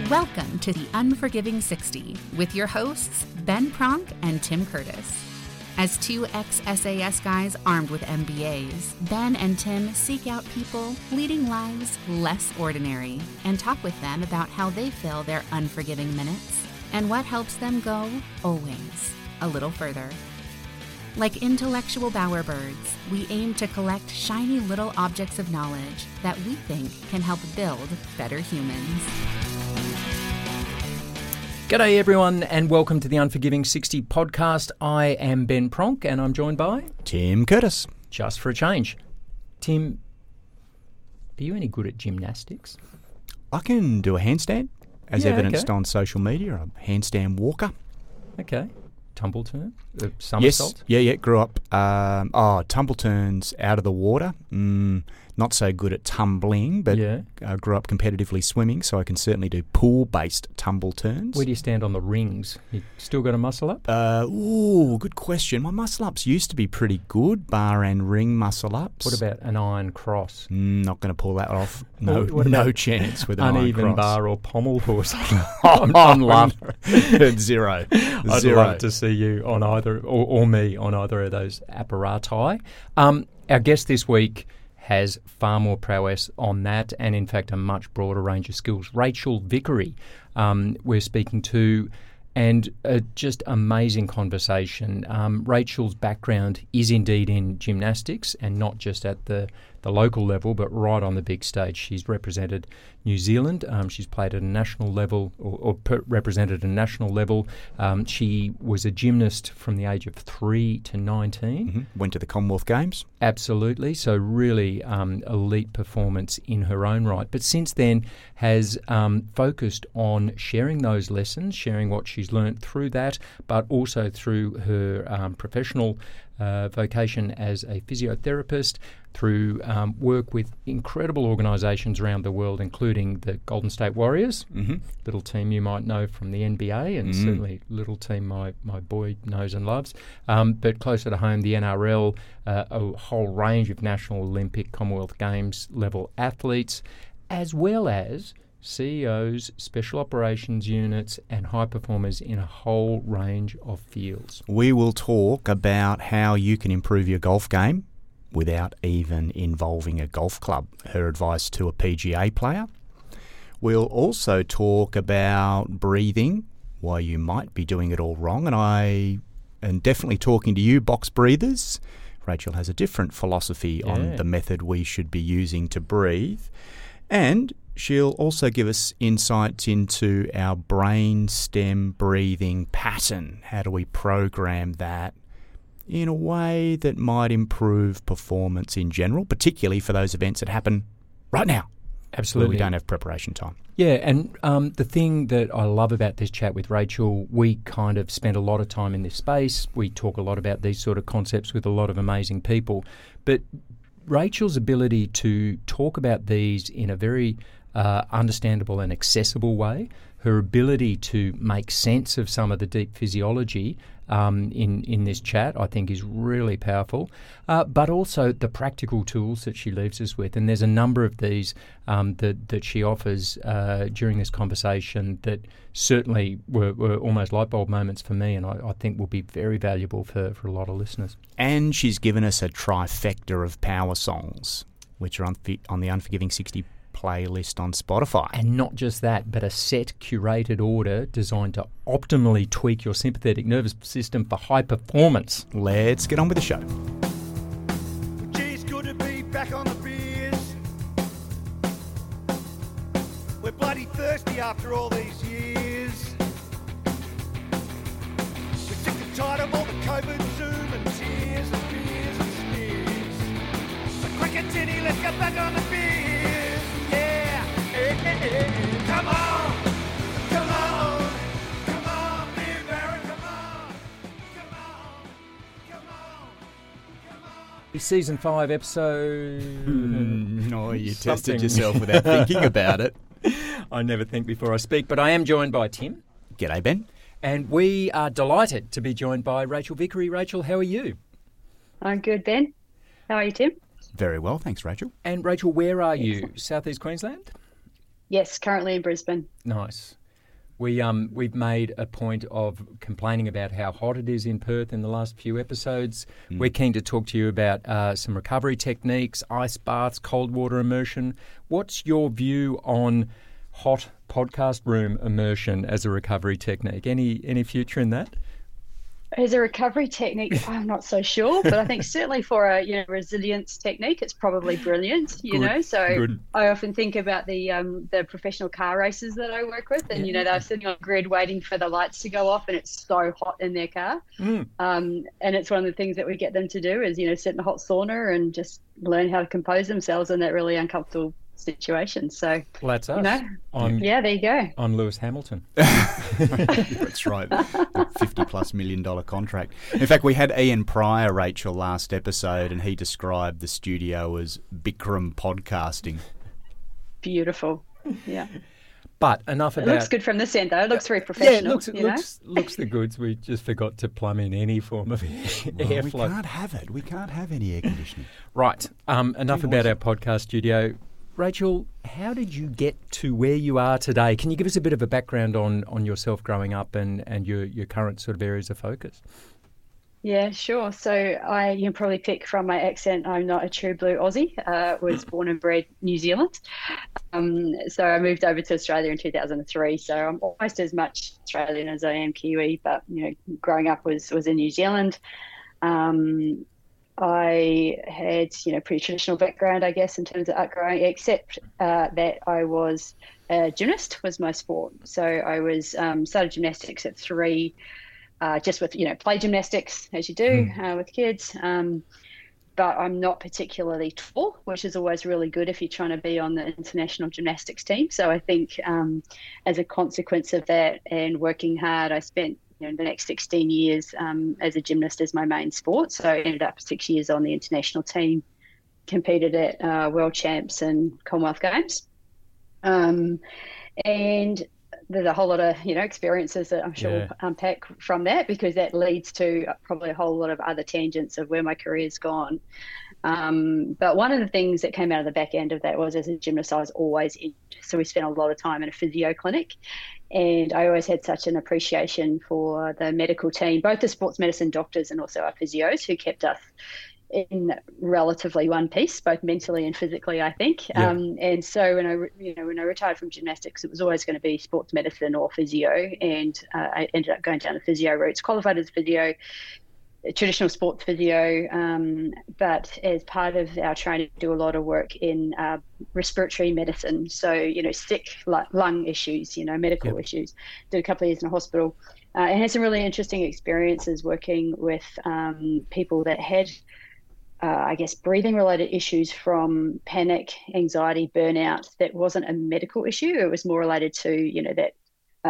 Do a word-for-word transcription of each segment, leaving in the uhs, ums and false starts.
Welcome to the Unforgiving sixty with your hosts, Ben Pronk and Tim Curtis. As two ex-S A S guys armed with M B As, Ben and Tim seek out people leading lives less ordinary and talk with them about how they fill their unforgiving minutes and what helps them go, always, a little further. Like intellectual bowerbirds, we aim to collect shiny little objects of knowledge that we think can help build better humans. G'day everyone and welcome to the Unforgiving sixty podcast. I am Ben Pronk and I'm joined by... Tim Curtis. Just for a change. Tim, are you any good at gymnastics? I can do a handstand, as Yeah, evidenced okay. on social media. I'm a handstand walker. Okay. Tumble turn? Uh, Yes, somersault? yeah, yeah, grew up, um, oh, tumble turns out of the water. Mm, not so good at tumbling, but Yeah. uh, grew up competitively swimming, so I can certainly do pool-based tumble turns. Where do you stand on the rings? You still got a muscle up? Uh, ooh, good question. My muscle-ups used to be pretty good, bar and ring muscle-ups. What about an iron cross? Mm, not going to pull that off. No, What- what no about chance with an Uneven iron cross. bar or pommel horse? Oh, I'd love zero. I'd Zero. love to see you on either, or, or me on either of those apparati. Um, our guest this week has far more prowess on that and, in fact, a much broader range of skills. Rachel Vickery, um, we're speaking to, and a just amazing conversation. Um, Rachel's background is indeed in gymnastics and not just at the, the local level, but right on the big stage. She's represented New Zealand. Um, she's played at a national level or, or per- represented a national level. Um, she was a gymnast from the age of three to nineteen. Mhm. Went to the Commonwealth Games. Absolutely. So really um, elite performance in her own right. But since then has um, focused on sharing those lessons, sharing what she's learnt through that, but also through her um, professional uh, vocation as a physiotherapist, through um, work with incredible organisations around the world, including the Golden State Warriors, Mm-hmm. little team you might know from the N B A, and Mm. certainly little team my, my boy knows and loves. Um, but closer to home, the N R L, uh, a whole range of National Olympic, Commonwealth Games level athletes, as well as C E Os, special operations units, and high performers in a whole range of fields. We will talk about how you can improve your golf game without even involving a golf club. Her advice to a P G A player. We'll also talk about breathing, why you might be doing it all wrong. And I am definitely talking to you, box breathers. Rachel has a different philosophy Yeah. on the method we should be using to breathe. And she'll also give us insights into our brain stem breathing pattern. How do we program that in a way that might improve performance in general, particularly for those events that happen right now, where Absolutely. we don't have preparation time. Yeah, and um, the thing that I love about this chat with Rachel, we kind of spend a lot of time in this space. We talk a lot about these sort of concepts with a lot of amazing people. But Rachel's ability to talk about these in a very uh, understandable and accessible way, her ability to make sense of some of the deep physiology um, in, in this chat, I think is really powerful, uh, but also the practical tools that she leaves us with. And there's a number of these um, that, that she offers uh, during this conversation that certainly were, were almost light bulb moments for me, and I, I think will be very valuable for, for a lot of listeners. And she's given us a trifecta of power songs, which are on, on the Unforgiving sixty playlist on Spotify. And not just that, but a set curated order designed to optimally tweak your sympathetic nervous system for high performance. Let's get on with the show. Geez, good to be back on the beers. We're bloody thirsty after all these years. We're sick and tired of all the COVID Zoom and tears and beers and sneers. So quick and tinny, let's get back on the beers. Yeah, hey, hey, hey. Come on, come on, come on, beer baron, come on, come on, come on, come on. Season five, episode... No, you Something. tested yourself without thinking about it. I never think before I speak, but I am joined by Tim, G'day, Ben. and we are delighted to be joined by Rachel Vickery. Rachel, how are you? I'm good, Ben. How are you, Tim? Very well, thanks, Rachel. And Rachel, where are you? Southeast Queensland? Yes, currently in Brisbane. Nice. We um we've made a point of complaining about how hot it is in Perth in the last few episodes. Mm. We're keen to talk to you about uh, some recovery techniques, ice baths, cold water immersion. What's your view on hot podcast room immersion as a recovery technique? Any any future in that? As a recovery technique, I'm not so sure, but I think certainly for a you know resilience technique, it's probably brilliant. You Good. know, so Good. I often think about the um, the professional car racers that I work with, and Yeah. you know they're sitting on grid waiting for the lights to go off, and it's so hot in their car. Mm. Um, and it's one of the things that we get them to do is you know sit in a hot sauna and just learn how to compose themselves in that really uncomfortable situation. So Well, that's us. you know, I'm, yeah, there you go. I'm Lewis Hamilton. That's right. The fifty plus million dollar contract. In fact, we had Ian Pryor, Rachel, last episode, and he described the studio as Bikram podcasting. Beautiful. Yeah. But enough It about... looks good from this end, though. It looks very Yeah, professional. it looks, it you know? looks, looks the goods. We just forgot to plumb in any form of air, Well, we airflow. can't have it. We can't have any air conditioning. Right. Um, enough Too about noisy. our podcast studio. Rachel, how did you get to where you are today? Can you give us a bit of a background on, on yourself growing up and, and your, your current sort of areas of focus? Yeah, sure. So I, you can probably pick from my accent, I'm not a true blue Aussie. Uh, was born and bred New Zealand. Um, so I moved over to Australia in two thousand three. So I'm almost as much Australian as I am Kiwi, but you know, growing up was was in New Zealand. Um, I had, you know, pretty traditional background, I guess, in terms of outgrowing, except uh, that I was a gymnast was my sport. So I was um, started gymnastics at three, uh, just with, you know, play gymnastics as you do uh, with kids. Um, but I'm not particularly tall, which is always really good if you're trying to be on the international gymnastics team. So I think um, as a consequence of that and working hard, I spent you know, the next sixteen years um, as a gymnast as my main sport. So I ended up six years on the international team, competed at uh, World Champs and Commonwealth Games. Um, and there's a whole lot of, you know, experiences that I'm sure Yeah. we'll unpack from that, because that leads to probably a whole lot of other tangents of where my career's gone. Um, but one of the things that came out of the back end of that was, as a gymnast, I was always in. So we spent a lot of time in a physio clinic. And I always had such an appreciation for the medical team, both the sports medicine doctors and also our physios, who kept us in relatively one piece, both mentally and physically, I think. Yeah. Um, and so when I, re- you know, when I retired from gymnastics, it was always going to be sports medicine or physio, and uh, I ended up going down the physio routes, qualified as physio, traditional sports physio, um, but as part of our training, do a lot of work in uh, respiratory medicine. So, you know, sick lung issues, you know, medical Yep. issues. Did a couple of years in a hospital uh, and had some really interesting experiences working with um, people that had, uh, I guess, breathing related issues from panic, anxiety, burnout. That wasn't a medical issue. It was more related to, you know, that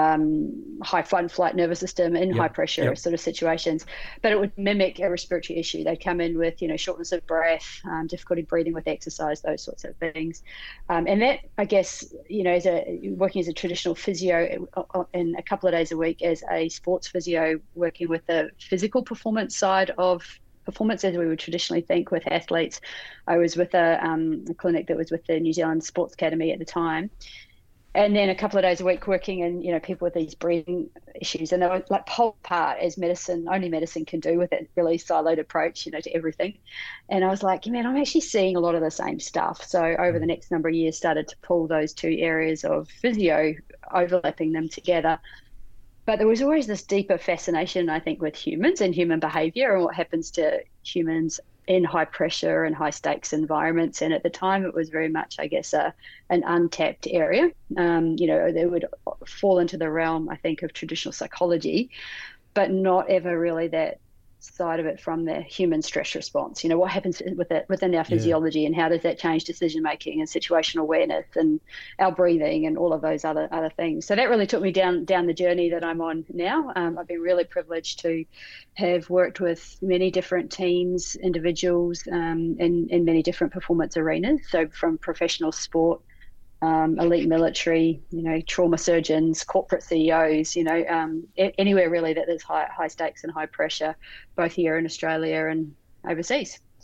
um, high fight and flight nervous system in Yep, high pressure yep. sort of situations, but it would mimic a respiratory issue. They'd come in with, you know, shortness of breath, um, difficulty breathing with exercise, those sorts of things. Um, and that, I guess, you know, as a working as a traditional physio in a couple of days a week as a sports physio, working with the physical performance side of performance as we would traditionally think with athletes. I was with a, um, a clinic that was with the New Zealand Sports Academy at the time. And then a couple of days a week working in, you know, people with these breathing issues. And they were like pulled apart as medicine, only medicine can do, with that really siloed approach, you know, to everything. And I was like, man, I'm actually seeing a lot of the same stuff. So over the next number of years, started to pull those two areas of physio, overlapping them together. But there was always this deeper fascination, I think, with humans and human behavior and what happens to humans in high pressure and high stakes environments. And at the time, it was very much, I guess, a, an untapped area. Um, you know, they would fall into the realm, I think, of traditional psychology, but not ever really that side of it from the human stress response. You know, what happens with it within our physiology, yeah. and how does that change decision making and situational awareness and our breathing and all of those other other things. So that really took me down down the journey that I'm on now. Um, I've been really privileged to have worked with many different teams, individuals, um, in in many different performance arenas. So from professional sport, Um, elite military, you know, trauma surgeons, corporate C E Os, you know, um, anywhere really that there's high high stakes and high pressure, both here in Australia and overseas.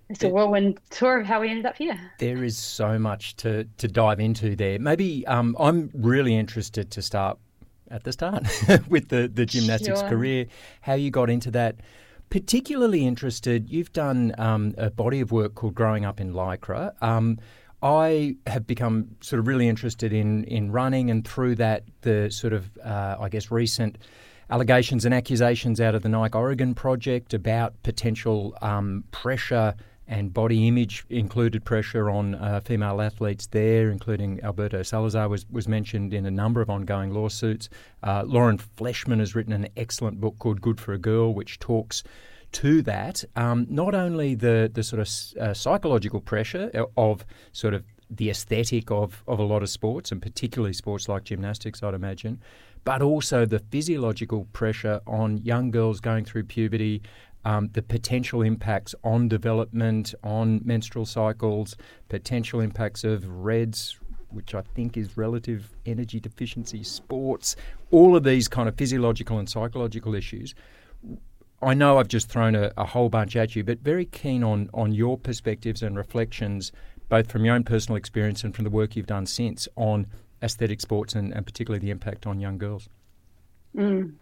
it's a whirlwind tour of how we ended up here. There is so much to, to dive into there. Maybe um, I'm really interested to start at the start with the, the gymnastics Sure. career, how you got into that. Particularly interested, you've done um, a body of work called Growing Up in Lycra. Um, I have become sort of really interested in, in running, and through that, the sort of, uh, I guess, recent allegations and accusations out of the Nike Oregon project about potential um, pressure and body image, included pressure on uh, female athletes there, including Alberto Salazar was, was mentioned in a number of ongoing lawsuits. Uh, Lauren Fleshman has written an excellent book called Good for a Girl, which talks to that. Um, not only the, the sort of uh, psychological pressure of sort of the aesthetic of, of a lot of sports, and particularly sports like gymnastics, I'd imagine, but also the physiological pressure on young girls going through puberty, Um, the potential impacts on development, on menstrual cycles, potential impacts of REDS, which I think is relative energy deficiency sports, all of these kind of physiological and psychological issues. I know I've just thrown a, a whole bunch at you, but very keen on, on your perspectives and reflections, both from your own personal experience and from the work you've done since, on aesthetic sports and, and particularly the impact on young girls. Mm.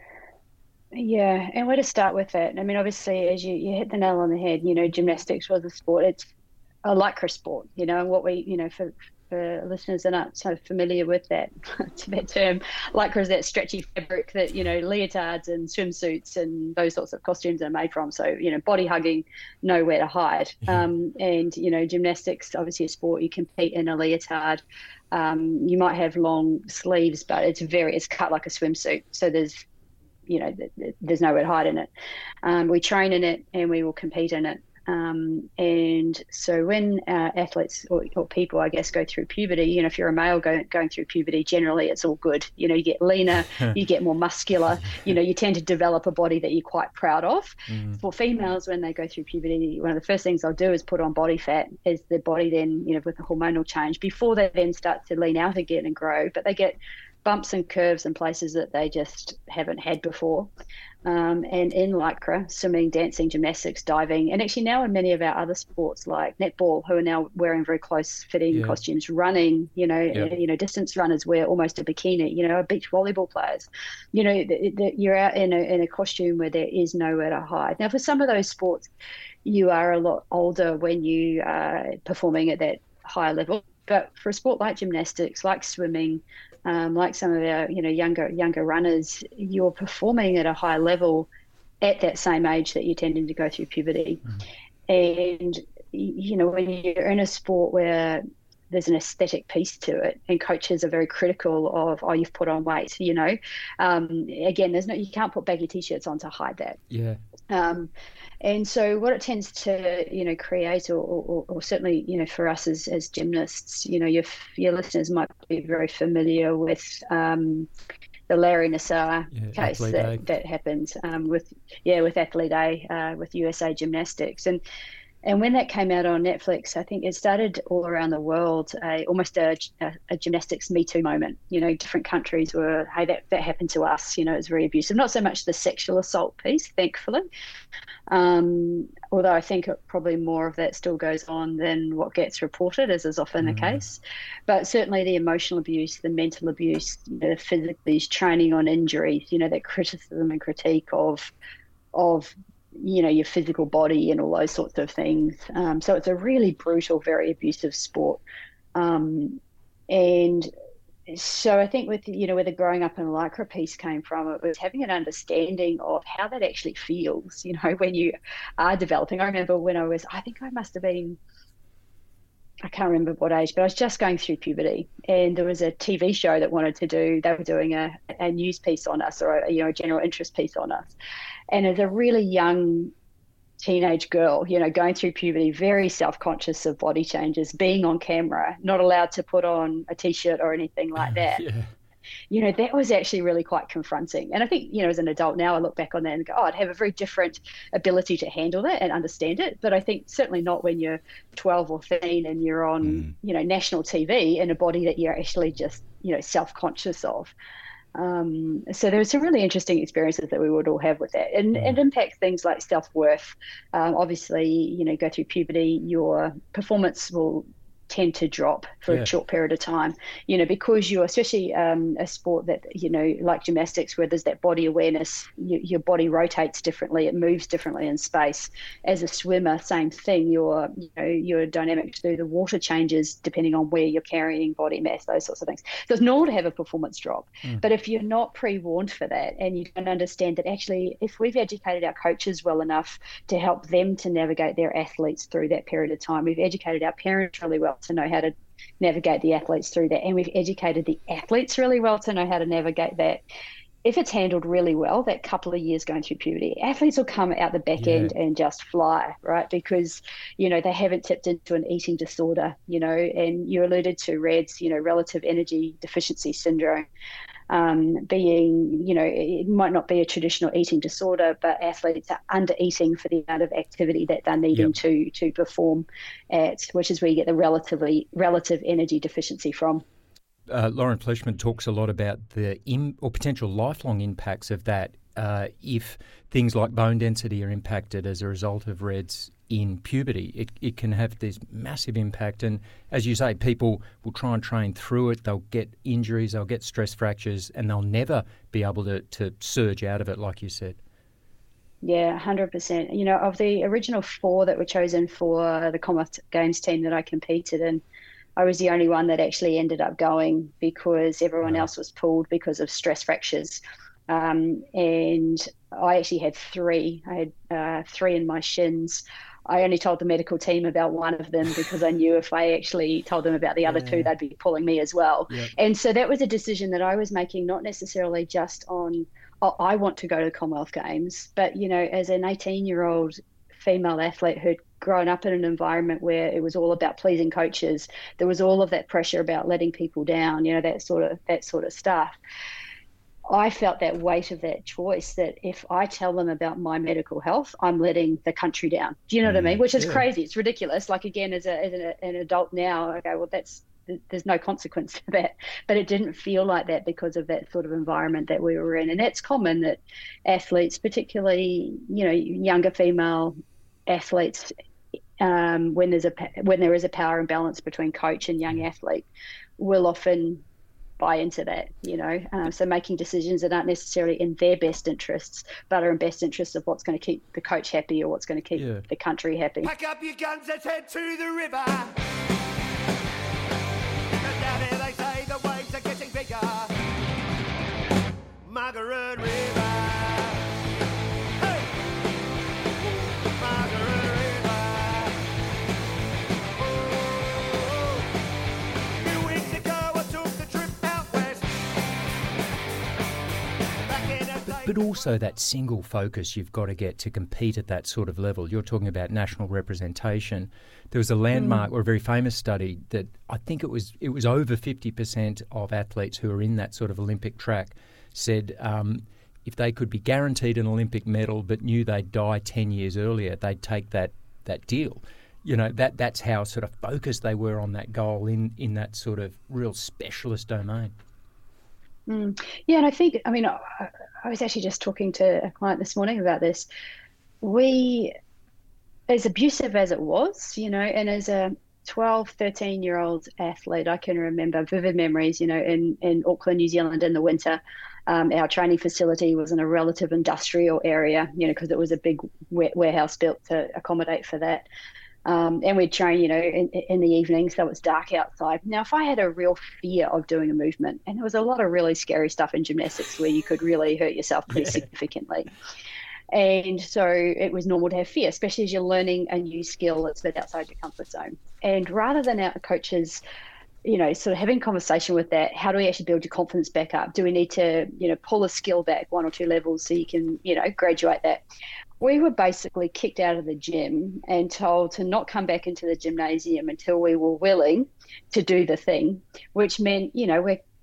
Yeah, and where to start with that? I mean, obviously, as you, you hit the nail on the head, you know, gymnastics was a sport. It's a lycra sport, you know, and what we, you know, for, for listeners that aren't so familiar with that, that term, lycra is that stretchy fabric that, you know, leotards and swimsuits and those sorts of costumes are made from. So, you know, body hugging, nowhere to hide. Yeah. Um, and, you know, gymnastics, obviously a sport, you compete in a leotard. Um, you might have long sleeves, but it's very, it's cut like a swimsuit. So there's, you know, there's nowhere to hide in it. Um, we train in it and we will compete in it. Um, and so when uh, athletes or, or people, I guess, go through puberty, you know, if you're a male go, going through puberty, generally it's all good. You know, you get leaner, you get more muscular, you know, you tend to develop a body that you're quite proud of. Mm. For females, when they go through puberty, one of the first things they'll do is put on body fat as the body then, you know, with the hormonal change, before they then start to lean out again and grow. But they get bumps and curves in places that they just haven't had before. Um, and in lycra, swimming, dancing, gymnastics, diving, and actually now in many of our other sports like netball, who are now wearing very close fitting yeah. costumes, running, you know, yep. you know, distance runners wear almost a bikini, you know, beach volleyball players, you know, the, the, you're out in a, in a costume where there is nowhere to hide. Now, for some of those sports, you are a lot older when you are performing at that higher level. But for a sport like gymnastics, like swimming, um, like some of our, you know, younger younger runners, you're performing at a high level at that same age that you're tending to go through puberty. Mm. And, you know, when you're in a sport where there's an aesthetic piece to it and coaches are very critical of, oh, you've put on weight, you know, um, again, there's no, you can't put baggy t-shirts on to hide that. Yeah. Um, and so what it tends to, you know, create, or, or, or certainly, you know, for us as, as gymnasts, you know, your your listeners might be very familiar with um, the Larry Nassar yeah, case that, that happened um, with, yeah, with Athlete A, uh, with U S A Gymnastics. And And when that came out on Netflix, I think it started all around the world, a, almost a, a, a gymnastics Me Too moment. You know, different countries were, hey, that, that happened to us. You know, it's very abusive. Not so much the sexual assault piece, thankfully. Um, although I think probably more of that still goes on than what gets reported, as is often mm. the case. But certainly the emotional abuse, the mental abuse, you know, the physical abuse, training on injuries, you know, that criticism and critique of of you know, your physical body and all those sorts of things. Um, so it's a really brutal, very abusive sport. Um, and so I think with, you know, where the growing up in a lycra piece came from, it was having an understanding of how that actually feels, you know, when you are developing. I remember when I was, I think I must have been, I can't remember what age, but I was just going through puberty, and there was a T V show that wanted to do, they were doing a, a news piece on us, or a, you know, a general interest piece on us. And as a really young teenage girl, you know, going through puberty, very self-conscious of body changes, being on camera, not allowed to put on a T-shirt or anything like that. Yeah. You know, that was actually really quite confronting. And I think, you know, as an adult now, I look back on that and go, oh, I'd have a very different ability to handle that and understand it. But I think certainly not when you're twelve or thirteen and you're on, mm. you know, national T V in a body that you're actually just, you know, self-conscious of. Um, so there were some really interesting experiences that we would all have with that, and Mm. it impacts things like self-worth. Um, obviously, you know, go through puberty, your performance will tend to drop for Yeah. a short period of time, you know, because you're, especially um, a sport that, you know, like gymnastics, where there's that body awareness, you, your body rotates differently, it moves differently in space. As a swimmer, same thing, your, you know, your dynamics through the water changes depending on where you're carrying body mass, those sorts of things. So it's normal to have a performance drop. Mm. But if you're not pre-warned for that, and you don't understand that actually, if we've educated our coaches well enough to help them to navigate their athletes through that period of time, we've educated our parents really well to know how to navigate the athletes through that, and we've educated the athletes really well to know how to navigate that. If it's handled really well, that couple of years going through puberty, athletes will come out the back Yeah. end and just fly, right? Because, you know, they haven't tipped into an eating disorder, you know, and you alluded to RED-S, you know, relative energy deficiency syndrome. Um, being, you know, it might not be a traditional eating disorder, but athletes are under eating for the amount of activity that they're needing Yep. to to perform at, which is where you get the relatively relative energy deficiency from. Uh, Lauren Fleischman talks a lot about the Im- or potential lifelong impacts of that uh, if things like bone density are impacted as a result of RED-S in puberty. It, it can have this massive impact, and as you say, people will try and train through it. They'll get injuries, they'll get stress fractures, and they'll never be able to, to surge out of it, like you said. Yeah, one hundred percent. You know, of the original four that were chosen for the Commonwealth Games team that I competed in, I was the only one that actually ended up going because everyone Wow. else was pulled because of stress fractures. Um, and I actually had three. I had uh, three in my shins. I only told the medical team about one of them because I knew if I actually told them about the other Yeah. two, they'd be pulling me as well. Yep. And so that was a decision that I was making, not necessarily just on, oh, I want to go to the Commonwealth Games, but, you know, as an eighteen-year-old female athlete who'd grown up in an environment where it was all about pleasing coaches, there was all of that pressure about letting people down, you know, that sort of that sort of stuff. I felt that weight of that choice, that if I tell them about my medical health, I'm letting the country down. Do you know what I mean? Which is yeah. crazy. It's ridiculous. Like, again, as, a, as an, an adult now, I go, well, that's there's no consequence to that. But it didn't feel like that because of that sort of environment that we were in. And that's common, that athletes, particularly, you know, younger female athletes, um, when there's a when there is a power imbalance between coach and young athlete, will often buy into that, you know, um, so making decisions that aren't necessarily in their best interests, but are in best interests of what's going to keep the coach happy or what's going to keep Yeah. the country happy. Pack up your guns, let's head to the river. 'Cause down here they say the waves are getting bigger. Margaret River. Hey! Margaret River. Oh. A few weeks ago I took the trip out west. Back in the day. But also that single focus you've got to get to compete at that sort of level. You're talking about national representation. There was a landmark or a very famous study that I think it was it was over fifty percent of athletes who are in that sort of Olympic track said um, if they could be guaranteed an Olympic medal but knew they'd die ten years earlier, they'd take that that deal. You know, that that's how sort of focused they were on that goal in, in that sort of real specialist domain. Mm. Yeah, and I think, I mean, I, I was actually just talking to a client this morning about this. We, as abusive as it was, you know, and as a twelve, thirteen-year-old athlete, I can remember vivid memories, you know, in, in Auckland, New Zealand in the winter. Um, our training facility was in a relative industrial area, you know, because it was a big wa- warehouse built to accommodate for that. Um, and we'd train, you know, in, in the evening, so it's dark outside. Now, if I had a real fear of doing a movement, and there was a lot of really scary stuff in gymnastics where you could really hurt yourself pretty Yeah. significantly. And so it was normal to have fear, especially as you're learning a new skill that's a bit outside your comfort zone. And rather than our coaches, you know, sort of having conversation with that, how do we actually build your confidence back up? Do we need to, you know, pull a skill back one or two levels so you can, you know, graduate that? We were basically kicked out of the gym and told to not come back into the gymnasium until we were willing to do the thing, which meant, you know, we're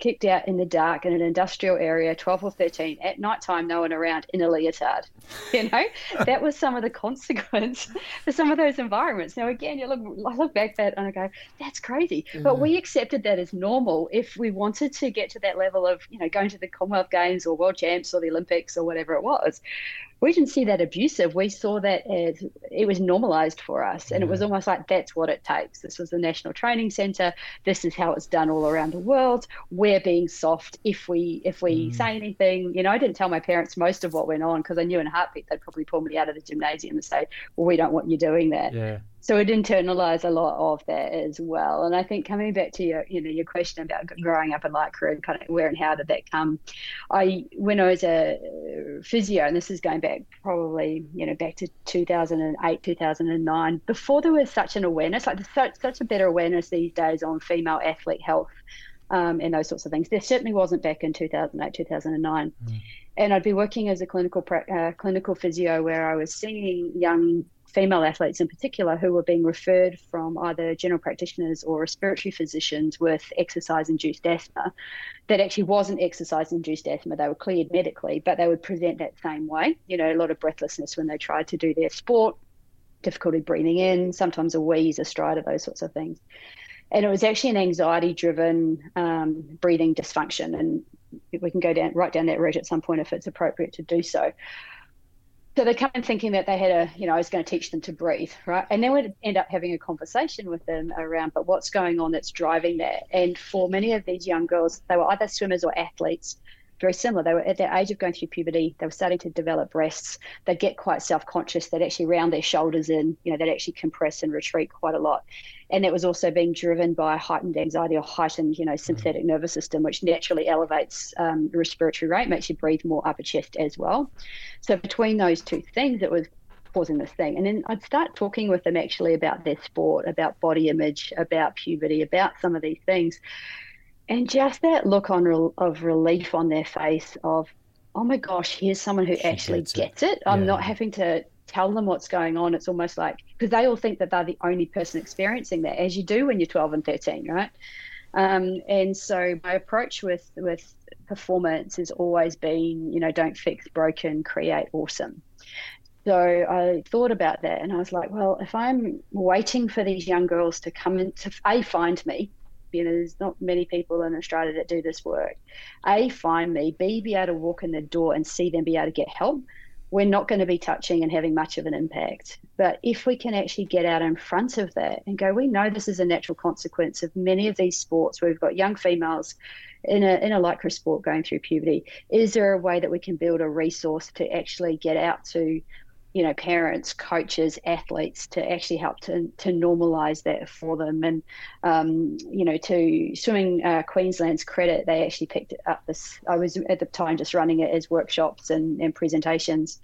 kicked out in the dark in an industrial area, twelve or thirteen, at nighttime, no one around, in a leotard. You know, that was some of the consequence for some of those environments. Now, again, you look, I look back at that and I go, that's crazy. Yeah. But we accepted that as normal. If we wanted to get to that level of, you know, going to the Commonwealth Games or World Champs or the Olympics or whatever it was, we didn't see that abusive. We saw that as it was normalized for us. And yeah. it was almost like, that's what it takes. This was the National Training Centre. This is how it's done all around the world. We're being soft if we if we mm. say anything. You know, I didn't tell my parents most of what went on because I knew in a heartbeat they'd probably pull me out of the gymnasium and say, well, we don't want you doing that. Yeah. So it internalized a lot of that as well. And I think coming back to your, you know, your question about growing up in Lycra and kind of where and how did that come? I, when I was a physio, and this is going back probably, you know, back to two thousand eight, two thousand nine, before there was such an awareness, like there's such, such a better awareness these days on female athlete health um, and those sorts of things. There certainly wasn't back in two thousand eight, two thousand nine. Mm. And I'd be working as a clinical uh, clinical physio where I was seeing young female athletes in particular who were being referred from either general practitioners or respiratory physicians with exercise-induced asthma that actually wasn't exercise-induced asthma. They were cleared medically, but they would present that same way. You know, a lot of breathlessness when they tried to do their sport, difficulty breathing in, sometimes a wheeze, a stridor, those sorts of things. And it was actually an anxiety-driven um, breathing dysfunction, and we can go down right down that route at some point if it's appropriate to do so. So they come in thinking that they had a, you know, I was going to teach them to breathe, right? And then we'd end up having a conversation with them around, but what's going on that's driving that? And for many of these young girls, they were either swimmers or athletes, very similar. They were at the age of going through puberty. They were starting to develop breasts. They'd get quite self-conscious. They'd actually round their shoulders in, you know, they'd actually compress and retreat quite a lot. And it was also being driven by heightened anxiety or heightened, you know, sympathetic nervous system, which naturally elevates um, the respiratory rate, makes you breathe more upper chest as well. So between those two things, it was causing this thing. And then I'd start talking with them actually about their sport, about body image, about puberty, about some of these things. And just that look on re- of relief on their face of, oh my gosh, here's someone who she actually gets it. Gets it. I'm yeah. not having to tell them what's going on. It's almost like, because they all think that they're the only person experiencing that, as you do when you're twelve and thirteen, right? Um, and so my approach with, with performance has always been, you know, don't fix broken, create awesome. So I thought about that and I was like, well, if I'm waiting for these young girls to come in to A, find me, you know, there's not many people in Australia that do this work. A, find me. B, be able to walk in the door and see them be able to get help. We're not going to be touching and having much of an impact. But if we can actually get out in front of that and go, we know this is a natural consequence of many of these sports where we've got young females in a in a Lycra sport going through puberty. Is there a way that we can build a resource to actually get out to, you know, parents, coaches, athletes to actually help to to normalise that for them? And, um, you know, to Swimming uh, Queensland's credit, they actually picked up this. I was at the time just running it as workshops and, and presentations.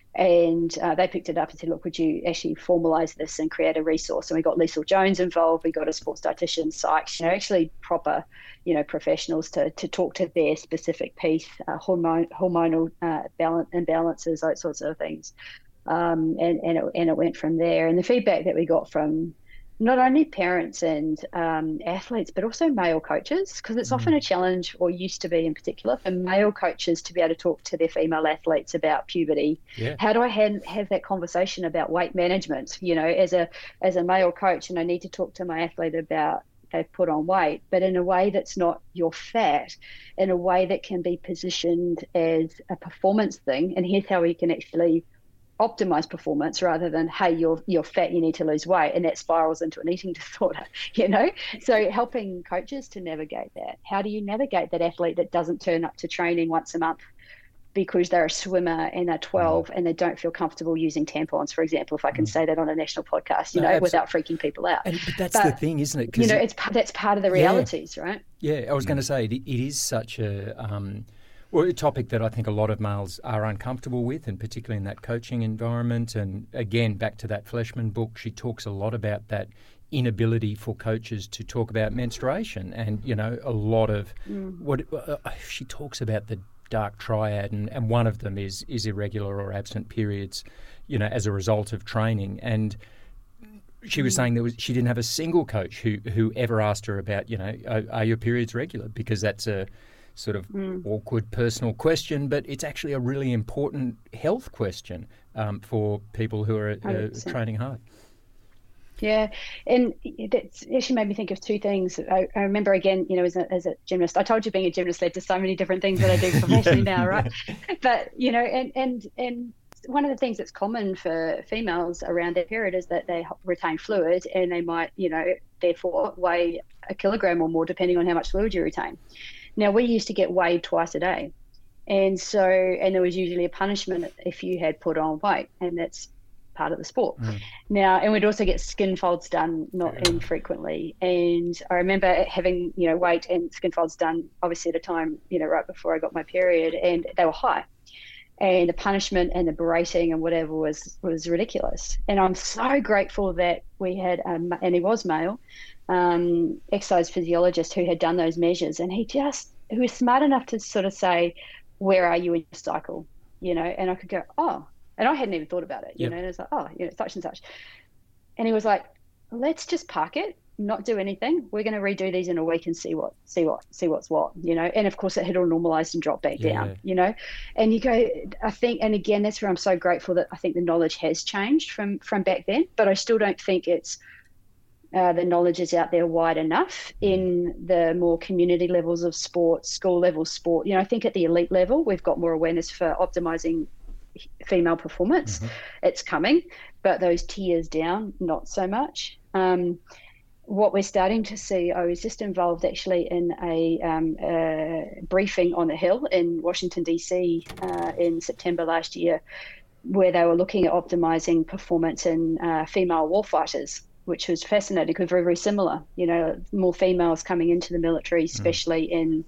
And uh, they picked it up and said, look, would you actually formalise this and create a resource? And we got Liesl Jones involved. We got a sports dietitian, psych, you know, actually proper, you know, professionals to, to talk to their specific piece, uh, hormone, hormonal uh, balance, imbalances, those sorts of things. Um, and, and, it, and it went from there. And the feedback that we got from not only parents and um, athletes, but also male coaches, because it's mm. often a challenge, or used to be in particular, for male coaches to be able to talk to their female athletes about puberty. Yeah. How do I have, have that conversation about weight management? You know, as a as a male coach, and I need to talk to my athlete about they've put on weight, but in a way that's not your fat, in a way that can be positioned as a performance thing. And here's how we can actually optimize performance, rather than, hey, you're you're fat, you need to lose weight, and that spirals into an eating disorder, you know? So helping coaches to navigate that. How do you navigate that athlete that doesn't turn up to training once a month because they're a swimmer and they're twelve and they don't feel comfortable using tampons, for example, if I can mm. say that on a national podcast, you no, know, absolutely. Without freaking people out. And, but that's but, the thing, isn't it? You know, it's that's part of the realities, yeah. right? Yeah, I was going to say, it, it is such a... Um, Well, a topic that I think a lot of males are uncomfortable with, and particularly in that coaching environment. And again, back to that Fleshman book, she talks a lot about that inability for coaches to talk about menstruation. And, you know, a lot of mm. what uh, she talks about the dark triad, and, and one of them is is irregular or absent periods, you know, as a result of training. And she was saying that was, she didn't have a single coach who, who ever asked her about, you know, are, are your periods regular? Because that's a sort of mm. awkward personal question, but it's actually a really important health question um, for people who are uh, training hard. Yeah, and that's actually made me think of two things. I, I remember, again, you know, as a, as a gymnast, I told you being a gymnast led to so many different things that I do professionally yeah. now, right? But, you know, and, and, and one of the things that's common for females around their period is that they retain fluid, and they might, you know, therefore weigh a kilogram or more depending on how much fluid you retain. Now, we used to get weighed twice a day. And so, and there was usually a punishment if you had put on weight, and that's part of the sport. Mm. Now, and we'd also get skin folds done not yeah. infrequently. And I remember having, you know, weight and skin folds done obviously at a time, you know, right before I got my period, and they were high. And the punishment and the berating and whatever was was ridiculous. And I'm so grateful that we had, um, and he was male, um, exercise physiologist who had done those measures. And he just, he was smart enough to sort of say, where are you in your cycle? You know, and I could go, oh, and I hadn't even thought about it, you yep. know, and it's like, oh, you know, such and such. And he was like, let's just park it, not do anything. We're going to redo these in a week and see what, see what, see what's what, you know. And of course it had all normalized and dropped back yeah. down, you know. And you go, I think, and again, that's where I'm so grateful that I think the knowledge has changed from, from back then, but I still don't think it's, uh, the knowledge is out there wide enough in the more community levels of sport, school level sport. You know, I think at the elite level, we've got more awareness for optimizing female performance. Mm-hmm. It's coming, but those tiers down, not so much. Um, what we're starting to see, I was just involved actually in a, um, a briefing on the Hill in Washington, D C uh, in September last year, where they were looking at optimizing performance in uh, female warfighters, which was fascinating because very, very similar, you know, more females coming into the military, especially mm. in,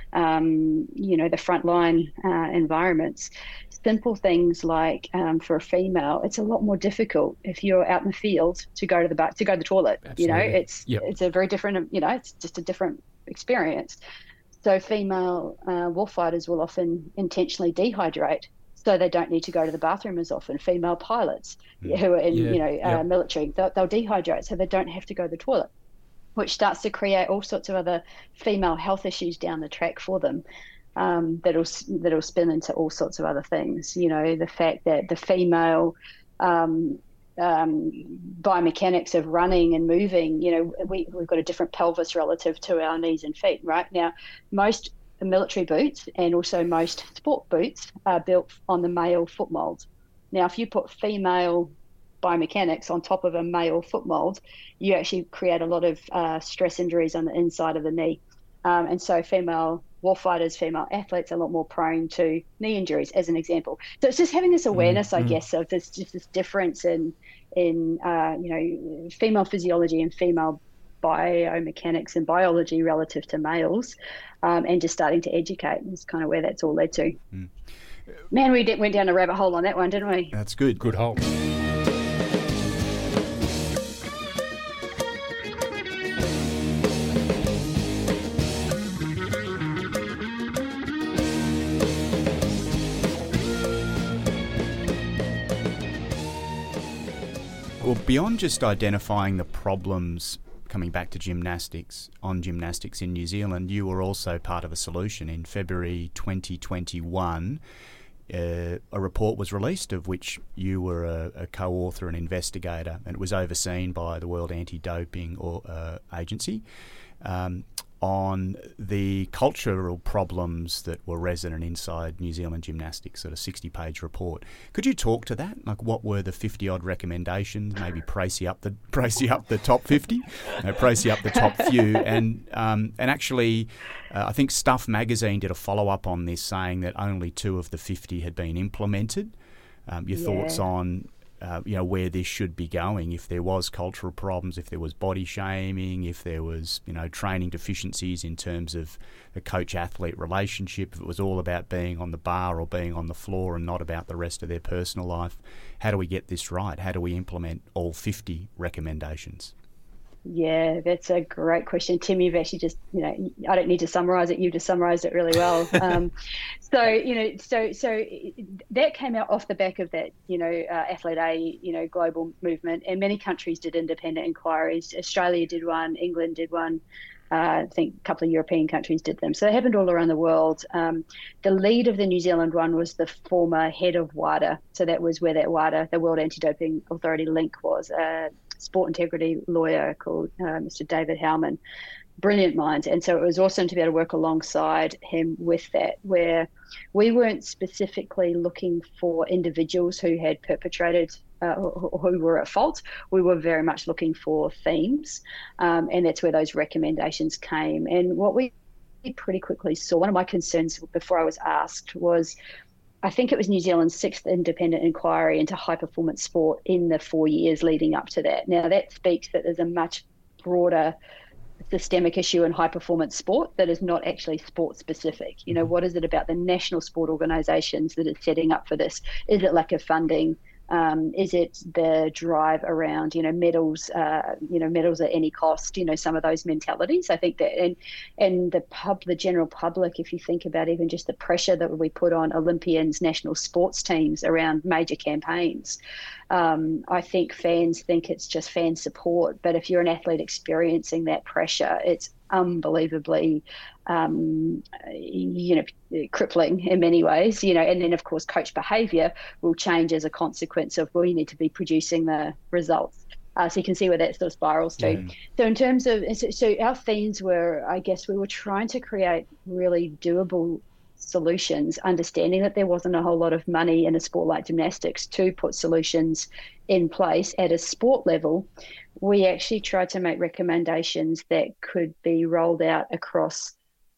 um, you know, the frontline uh, environments. Simple things like um, for a female, it's a lot more difficult if you're out in the field to go to the back, to go to the toilet. Absolutely. You know, it's yep. it's a very different, you know, it's just a different experience. So female uh, warfighters will often intentionally dehydrate so they don't need to go to the bathroom as often. Female pilots mm. who are in, yeah. you know, uh, yep. military, they'll, they'll dehydrate so they don't have to go to the toilet, which starts to create all sorts of other female health issues down the track for them. Um, that'll that'll spin into all sorts of other things. You know, the fact that the female um, um, biomechanics of running and moving. You know, we we've got a different pelvis relative to our knees and feet. Right now, most military boots and also most sport boots are built on the male foot mold. Now, if you put female biomechanics on top of a male foot mold, you actually create a lot of uh, stress injuries on the inside of the knee, um, and so female warfighters, female athletes are a lot more prone to knee injuries, as an example. So it's just having this awareness, mm-hmm. I guess, of this just this difference in in uh, you know, female physiology and female biomechanics and biology relative to males, um, and just starting to educate. Is kind of where that's all led to. Mm. Man, we did, went down a rabbit hole on that one, didn't we? That's good. Good hole. Well, beyond just identifying the problems, coming back to gymnastics, on gymnastics in New Zealand, you were also part of a solution. In February twenty twenty-one, uh, a report was released of which you were a, a co-author and investigator, and it was overseen by the World Anti-Doping or, uh, Agency, um, on the cultural problems that were resident inside New Zealand gymnastics, sort of sixty-page report. Could you talk to that? Like, what were the fifty-odd recommendations? Maybe pricey up the pricey up the top fifty, no, pricey up the top few, and um, and actually, uh, I think Stuff Magazine did a follow-up on this, saying that only two of the fifty had been implemented. Um, your yeah. thoughts on Uh, you know, where this should be going, if there was cultural problems, if there was body shaming, if there was, you know, training deficiencies in terms of the coach-athlete relationship, if it was all about being on the bar or being on the floor and not about the rest of their personal life. How do we get this right? How do we implement all fifty recommendations? Yeah, that's a great question, Tim. You've actually just, you know, I don't need to summarize it. You've just summarized it really well. Um, so, you know, so so that came out off the back of that, you know, uh, Athlete A, you know, global movement, and many countries did independent inquiries. Australia did one, England did one. Uh, I think a couple of European countries did them. So they happened all around the world. Um, the lead of the New Zealand one was the former head of WADA. So that was where that WADA, the World Anti-Doping Authority link was. Uh, sport integrity lawyer called uh, Mister David Howman, brilliant mind. And so it was awesome to be able to work alongside him with that, where we weren't specifically looking for individuals who had perpetrated uh, or who were at fault. We were very much looking for themes, um, and that's where those recommendations came. And what we pretty quickly saw, one of my concerns before I was asked was, I think it was New Zealand's sixth independent inquiry into high performance sport in the four years leading up to that. Now that speaks that there's a much broader systemic issue in high performance sport that is not actually sport specific. You know, what is it about the national sport organisations that is setting up for this? Is it lack of funding? Um, is it the drive around, you know, medals, uh, you know, medals at any cost, you know, some of those mentalities? I think that, and and the pub, the general public, if you think about even just the pressure that we put on Olympians, national sports teams around major campaigns, um, I think fans think it's just fan support. But if you're an athlete experiencing that pressure, it's unbelievably, um, you know, crippling in many ways, you know, and then of course coach behaviour will change as a consequence of, well, you need to be producing the results. Uh, so you can see where that sort of spirals to. Yeah. So in terms of, so, so our themes were, I guess we were trying to create really doable solutions, understanding that there wasn't a whole lot of money in a sport like gymnastics to put solutions in place at a sport level. We actually tried to make recommendations that could be rolled out across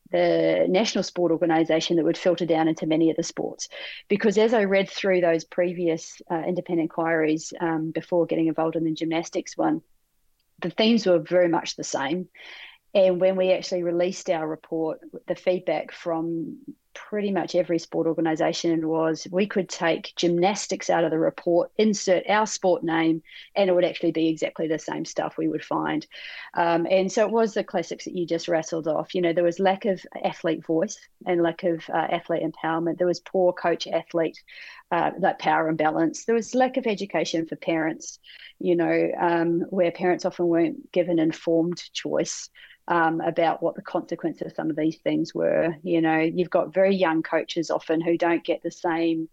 the national sport organisation that would filter down into many of the sports. Because as I read through those previous uh, independent inquiries um, before getting involved in the gymnastics one, the themes were very much the same. And when we actually released our report, the feedback from pretty much every sport organisation was we could take gymnastics out of the report, insert our sport name, and it would actually be exactly the same stuff we would find. Um, and so it was the classics that you just rattled off. You know, there was lack of athlete voice and lack of uh, athlete empowerment. There was poor coach-athlete, uh, like power imbalance. There was lack of education for parents, you know, um, where parents often weren't given informed choice Um, about what the consequences of some of these things were. You know, you've got very young coaches often who don't get the same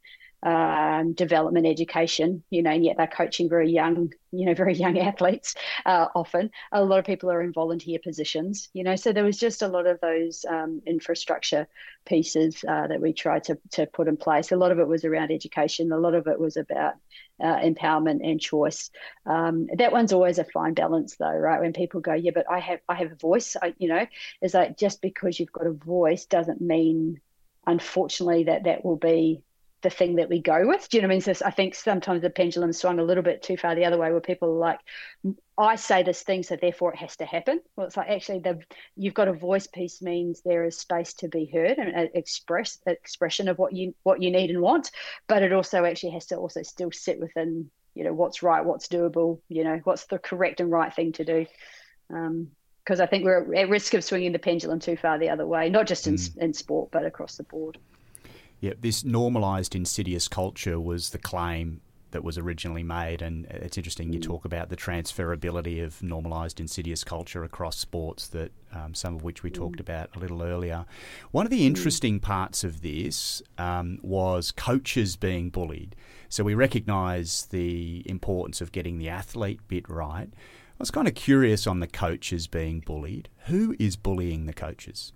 um, development education, you know, and yet they're coaching very young, you know, very young athletes uh, often. A lot of people are in volunteer positions, you know, so there was just a lot of those um, infrastructure pieces uh, that we tried to, to put in place. A lot of it was around education. A lot of it was about uh, empowerment and choice. Um, that one's always a fine balance though, right? When people go, yeah, but I have, I have a voice, I, you know, it's like just because you've got a voice doesn't mean, unfortunately, that that will be the thing that we go with. Do you know what I mean? So I think sometimes the pendulum swung a little bit too far the other way, where people are like, I say this thing, so therefore it has to happen. Well, it's like actually the you've got a voice piece means there is space to be heard and uh, express expression of what you what you need and want, but it also actually has to also still sit within, you know, what's right, what's doable, you know, what's the correct and right thing to do. Um, because I think we're at risk of swinging the pendulum too far the other way, not just in mm. in sport, but across the board. Yeah, this normalised insidious culture was the claim that was originally made, and it's interesting you talk about the transferability of normalised insidious culture across sports, that um, some of which we talked about a little earlier. One of the interesting parts of this um, was coaches being bullied. So we recognise the importance of getting the athlete bit right. I was kind of curious on the coaches being bullied. Who is bullying the coaches?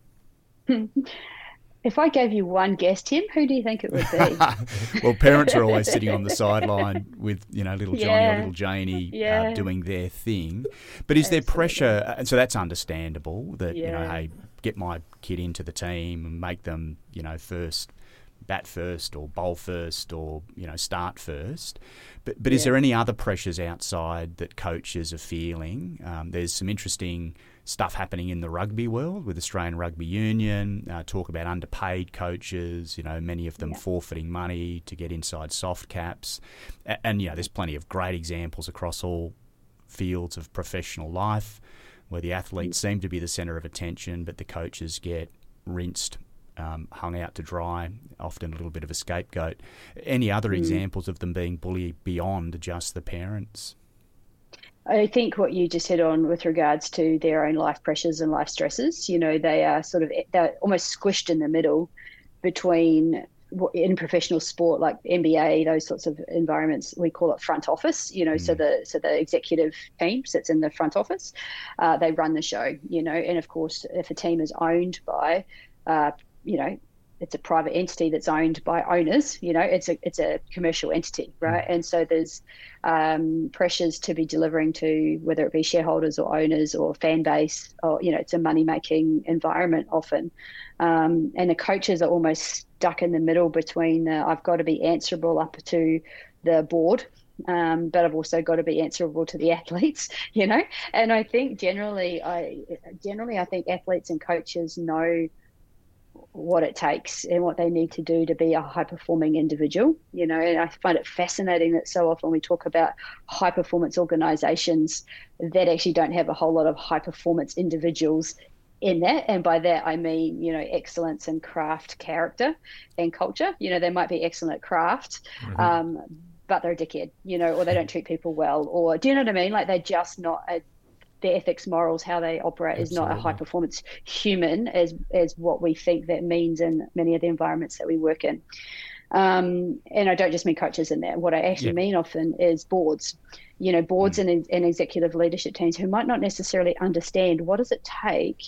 If I gave you one guess, Tim, who do you think it would be? Well, parents are always sitting on the sideline with, you know, little Johnny yeah. or little Janie yeah. uh, doing their thing. But is Absolutely. there pressure? And so that's understandable that, yeah. you know, hey, get my kid into the team and make them, you know, first, bat first or bowl first or, you know, start first. But but yeah. is there any other pressures outside that coaches are feeling? Um, there's some interesting stuff happening in the rugby world with Australian Rugby Union, uh, talk about underpaid coaches, you know, many of them yeah. forfeiting money to get inside soft caps. And, and, you know, there's plenty of great examples across all fields of professional life where the athletes Mm. seem to be the centre of attention, but the coaches get rinsed, um, hung out to dry, often a little bit of a scapegoat. Any other Mm. examples of them being bullied beyond just the parents? I think what you just hit on with regards to their own life pressures and life stresses, you know, they are sort of, they're almost squished in the middle between, in professional sport like N B A, those sorts of environments, we call it front office, you know, mm. so the so the executive team sits in the front office, uh, they run the show, you know, and of course, if a team is owned by, uh, you know, it's a private entity that's owned by owners, you know, it's a it's a commercial entity, right? Mm. And so there's um, pressures to be delivering to whether it be shareholders or owners or fan base, or, you know, it's a money-making environment often. Um, and the coaches are almost stuck in the middle between the, I've got to be answerable up to the board, um, but I've also got to be answerable to the athletes, you know? And I think generally, I generally I think athletes and coaches know what it takes and what they need to do to be a high-performing individual, you know, and I find it fascinating that so often we talk about high-performance organizations that actually don't have a whole lot of high-performance individuals in that. And by that, I mean, you know, excellence in craft, character and culture. You know, they might be excellent at craft, mm-hmm. um, but they're a dickhead, you know, or they don't treat people well, or do you know what I mean? Like they're just not a, their ethics, morals, how they operate Absolutely. Is not a high performance human as as what we think that means in many of the environments that we work in. Um, and I don't just mean coaches in that. What I actually yeah. mean often is boards, you know, boards mm. and, and executive leadership teams who might not necessarily understand what does it take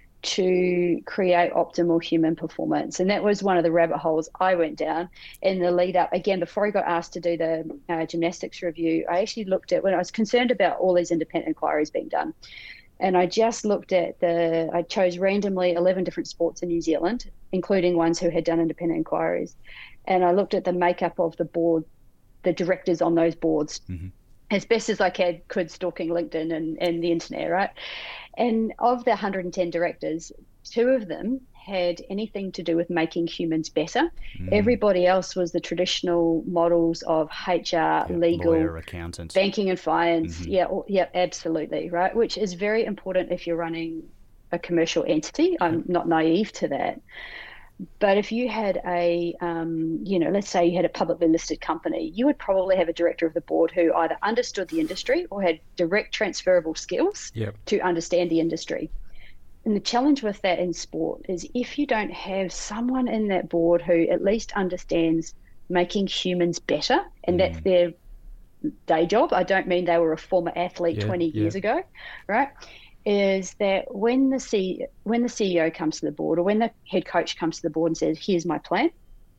to create optimal human performance. And that was one of the rabbit holes I went down in the lead up. Again, before I got asked to do the uh, gymnastics review, I actually looked at, when I was concerned about all these independent inquiries being done, and I just looked at the, I chose randomly eleven different sports in New Zealand, including ones who had done independent inquiries. And I looked at the makeup of the board, the directors on those boards, mm-hmm. as best as I could, could stalking LinkedIn and, and the internet, right? And of the one hundred ten directors, two of them had anything to do with making humans better. Mm. Everybody else was the traditional models of H R, yeah, legal, lawyer, accountant, banking and finance. Mm-hmm. Yeah, yeah, absolutely, right? Which is very important if you're running a commercial entity. I'm not naive to that. But if you had a, um, you know, let's say you had a publicly listed company, you would probably have a director of the board who either understood the industry or had direct transferable skills yep. to understand the industry. And the challenge with that in sport is if you don't have someone in that board who at least understands making humans better, and mm. that's their day job. I don't mean they were a former athlete yeah, twenty yeah. years ago, right? Is that when the C, when the C E O comes to the board or when the head coach comes to the board and says, here's my plan,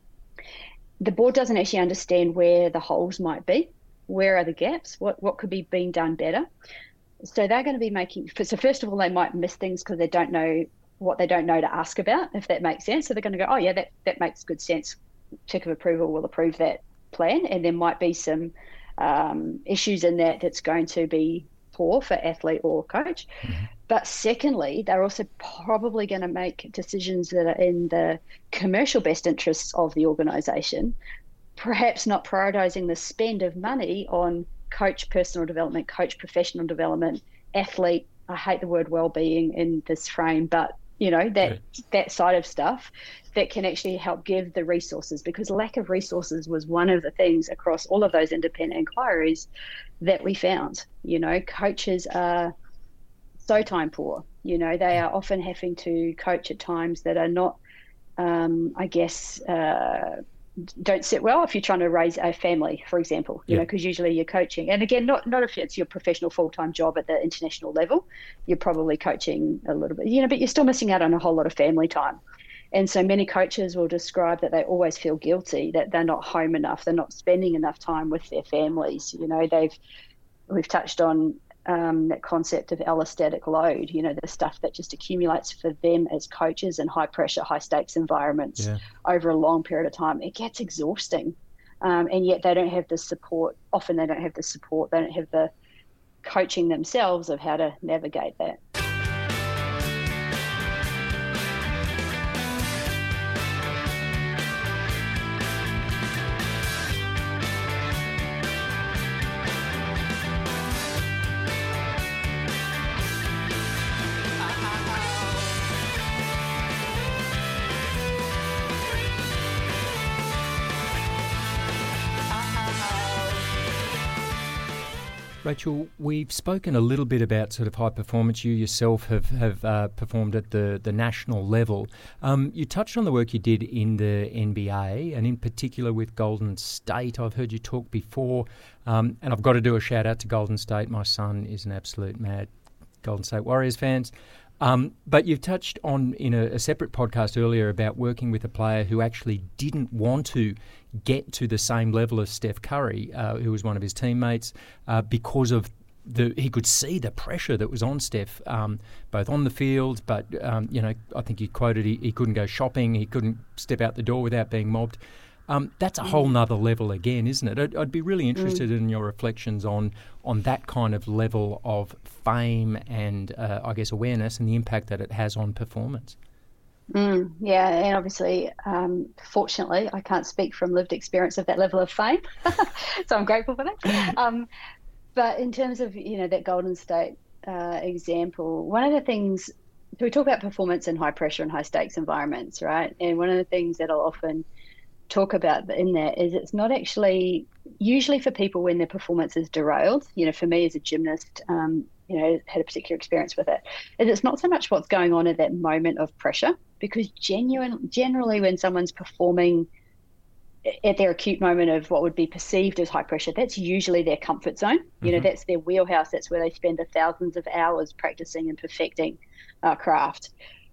the board doesn't actually understand where the holes might be, where are the gaps, what, what could be being done better. So they're going to be making, so first of all, they might miss things because they don't know what they don't know to ask about, if that makes sense. So they're going to go, oh yeah, that, that makes good sense. Tick of approval, will approve that plan. And there might be some um, issues in that that's going to be poor for athlete or coach. Mm-hmm. But secondly, they're also probably going to make decisions that are in the commercial best interests of the organisation, perhaps not prioritising the spend of money on coach personal development, coach professional development, athlete, I hate the word well-being in this frame, but you know, that okay. that side of stuff that can actually help give the resources, because lack of resources was one of the things across all of those independent inquiries that we found. You know, coaches are so time poor. You know, they are often having to coach at times that are not, um, I guess, uh, don't sit well if you're trying to raise a family, for example, you yeah. know, because usually you're coaching. And again, not, not if it's your professional full-time job at the international level, you're probably coaching a little bit, you know, but you're still missing out on a whole lot of family time. And so many coaches will describe that they always feel guilty, that they're not home enough, they're not spending enough time with their families. You know, they've, we've touched on um, that concept of allostatic load, you know, the stuff that just accumulates for them as coaches in high pressure, high stakes environments yeah. over a long period of time. It gets exhausting. Um, and yet they don't have the support. Often they don't have the support. They don't have the coaching themselves of how to navigate that. Rachel, we've spoken a little bit about sort of high performance. You yourself have, have uh, performed at the, the national level. Um, you touched on the work you did in the N B A and in particular with Golden State. I've heard you talk before, um, and I've got to do a shout out to Golden State. My son is an absolute mad Golden State Warriors fans. Um, but you've touched on in a, a separate podcast earlier about working with a player who actually didn't want to get to the same level as Steph Curry, uh, who was one of his teammates, uh, because of the he could see the pressure that was on Steph, um, both on the field, but um, you know, I think you quoted he, he couldn't go shopping, he couldn't step out the door without being mobbed. Um, that's a whole nother level again, isn't it? I'd, I'd be really interested mm. in your reflections on on that kind of level of fame and, uh, I guess, awareness and the impact that it has on performance. Mm, yeah, and obviously, um, fortunately, I can't speak from lived experience of that level of fame, so I'm grateful for that. Um, but in terms of, you know, that Golden State uh, example, one of the things, so we talk about performance in high pressure and high stakes environments, right? And one of the things that I'll often talk about in that is it's not actually, usually for people when their performance is derailed, you know, for me as a gymnast, um, you know, had a particular experience with it, is it's not so much what's going on at that moment of pressure, because genuine, generally when someone's performing at their acute moment of what would be perceived as high pressure, that's usually their comfort zone. You mm-hmm. know, that's their wheelhouse. That's where they spend the thousands of hours practicing and perfecting uh, craft.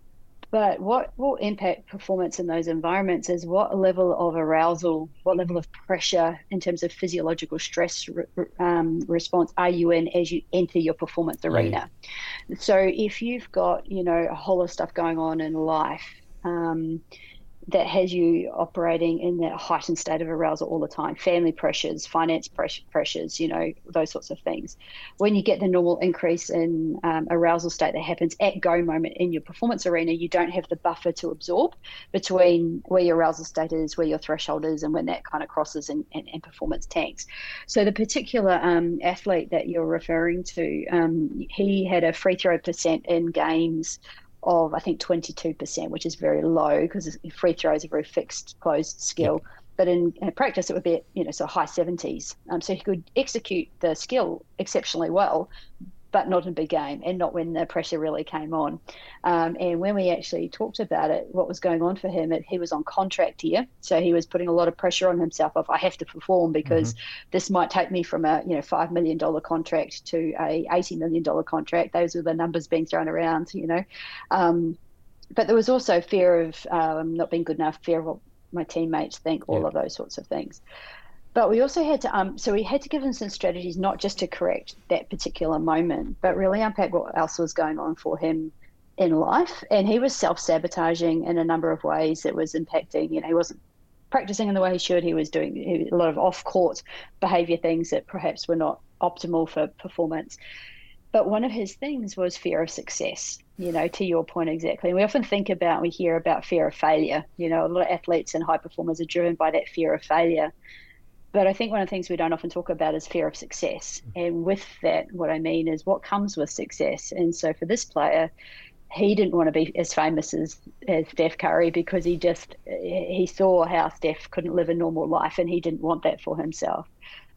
But what will impact performance in those environments is what level of arousal, what level of pressure in terms of physiological stress re- um, response are you in as you enter your performance arena. Yeah. So if you've got, you know, a whole lot of stuff going on in life um, that has you operating in that heightened state of arousal all the time, family pressures, finance pressure, pressures, you know, those sorts of things. When you get the normal increase in um, arousal state that happens at go moment in your performance arena, you don't have the buffer to absorb between where your arousal state is, where your threshold is, and when that kind of crosses and, and, and performance tanks. So the particular um, athlete that you're referring to, um, he had a free throw percent in games of I think twenty-two percent, which is very low because free throw is a very fixed, closed skill. Yep. But in, in practice, it would be, you know, so high seventies. Um, so he could execute the skill exceptionally well, but not in big game and not when the pressure really came on. Um, and when we actually talked about it, what was going on for him, it, he was on contract here. So he was putting a lot of pressure on himself of, I have to perform because mm-hmm. this might take me from a, you know, five million dollars contract to a eighty million dollars contract. Those were the numbers being thrown around, you know. Um, but there was also fear of um, not being good enough, fear of what my teammates think, all yeah. of those sorts of things. But we also had to, um, so we had to give him some strategies, not just to correct that particular moment, but really unpack what else was going on for him in life. And he was self-sabotaging in a number of ways that was impacting, you know, he wasn't practicing in the way he should. He was doing a lot of off-court behavior things that perhaps were not optimal for performance. But one of his things was fear of success, you know, to your point exactly. And we often think about, we hear about fear of failure. You know, a lot of athletes and high performers are driven by that fear of failure. But I think one of the things we don't often talk about is fear of success. And with that, what I mean is what comes with success. And so for this player, he didn't want to be as famous as, as Steph Curry because he just, he saw how Steph couldn't live a normal life and he didn't want that for himself.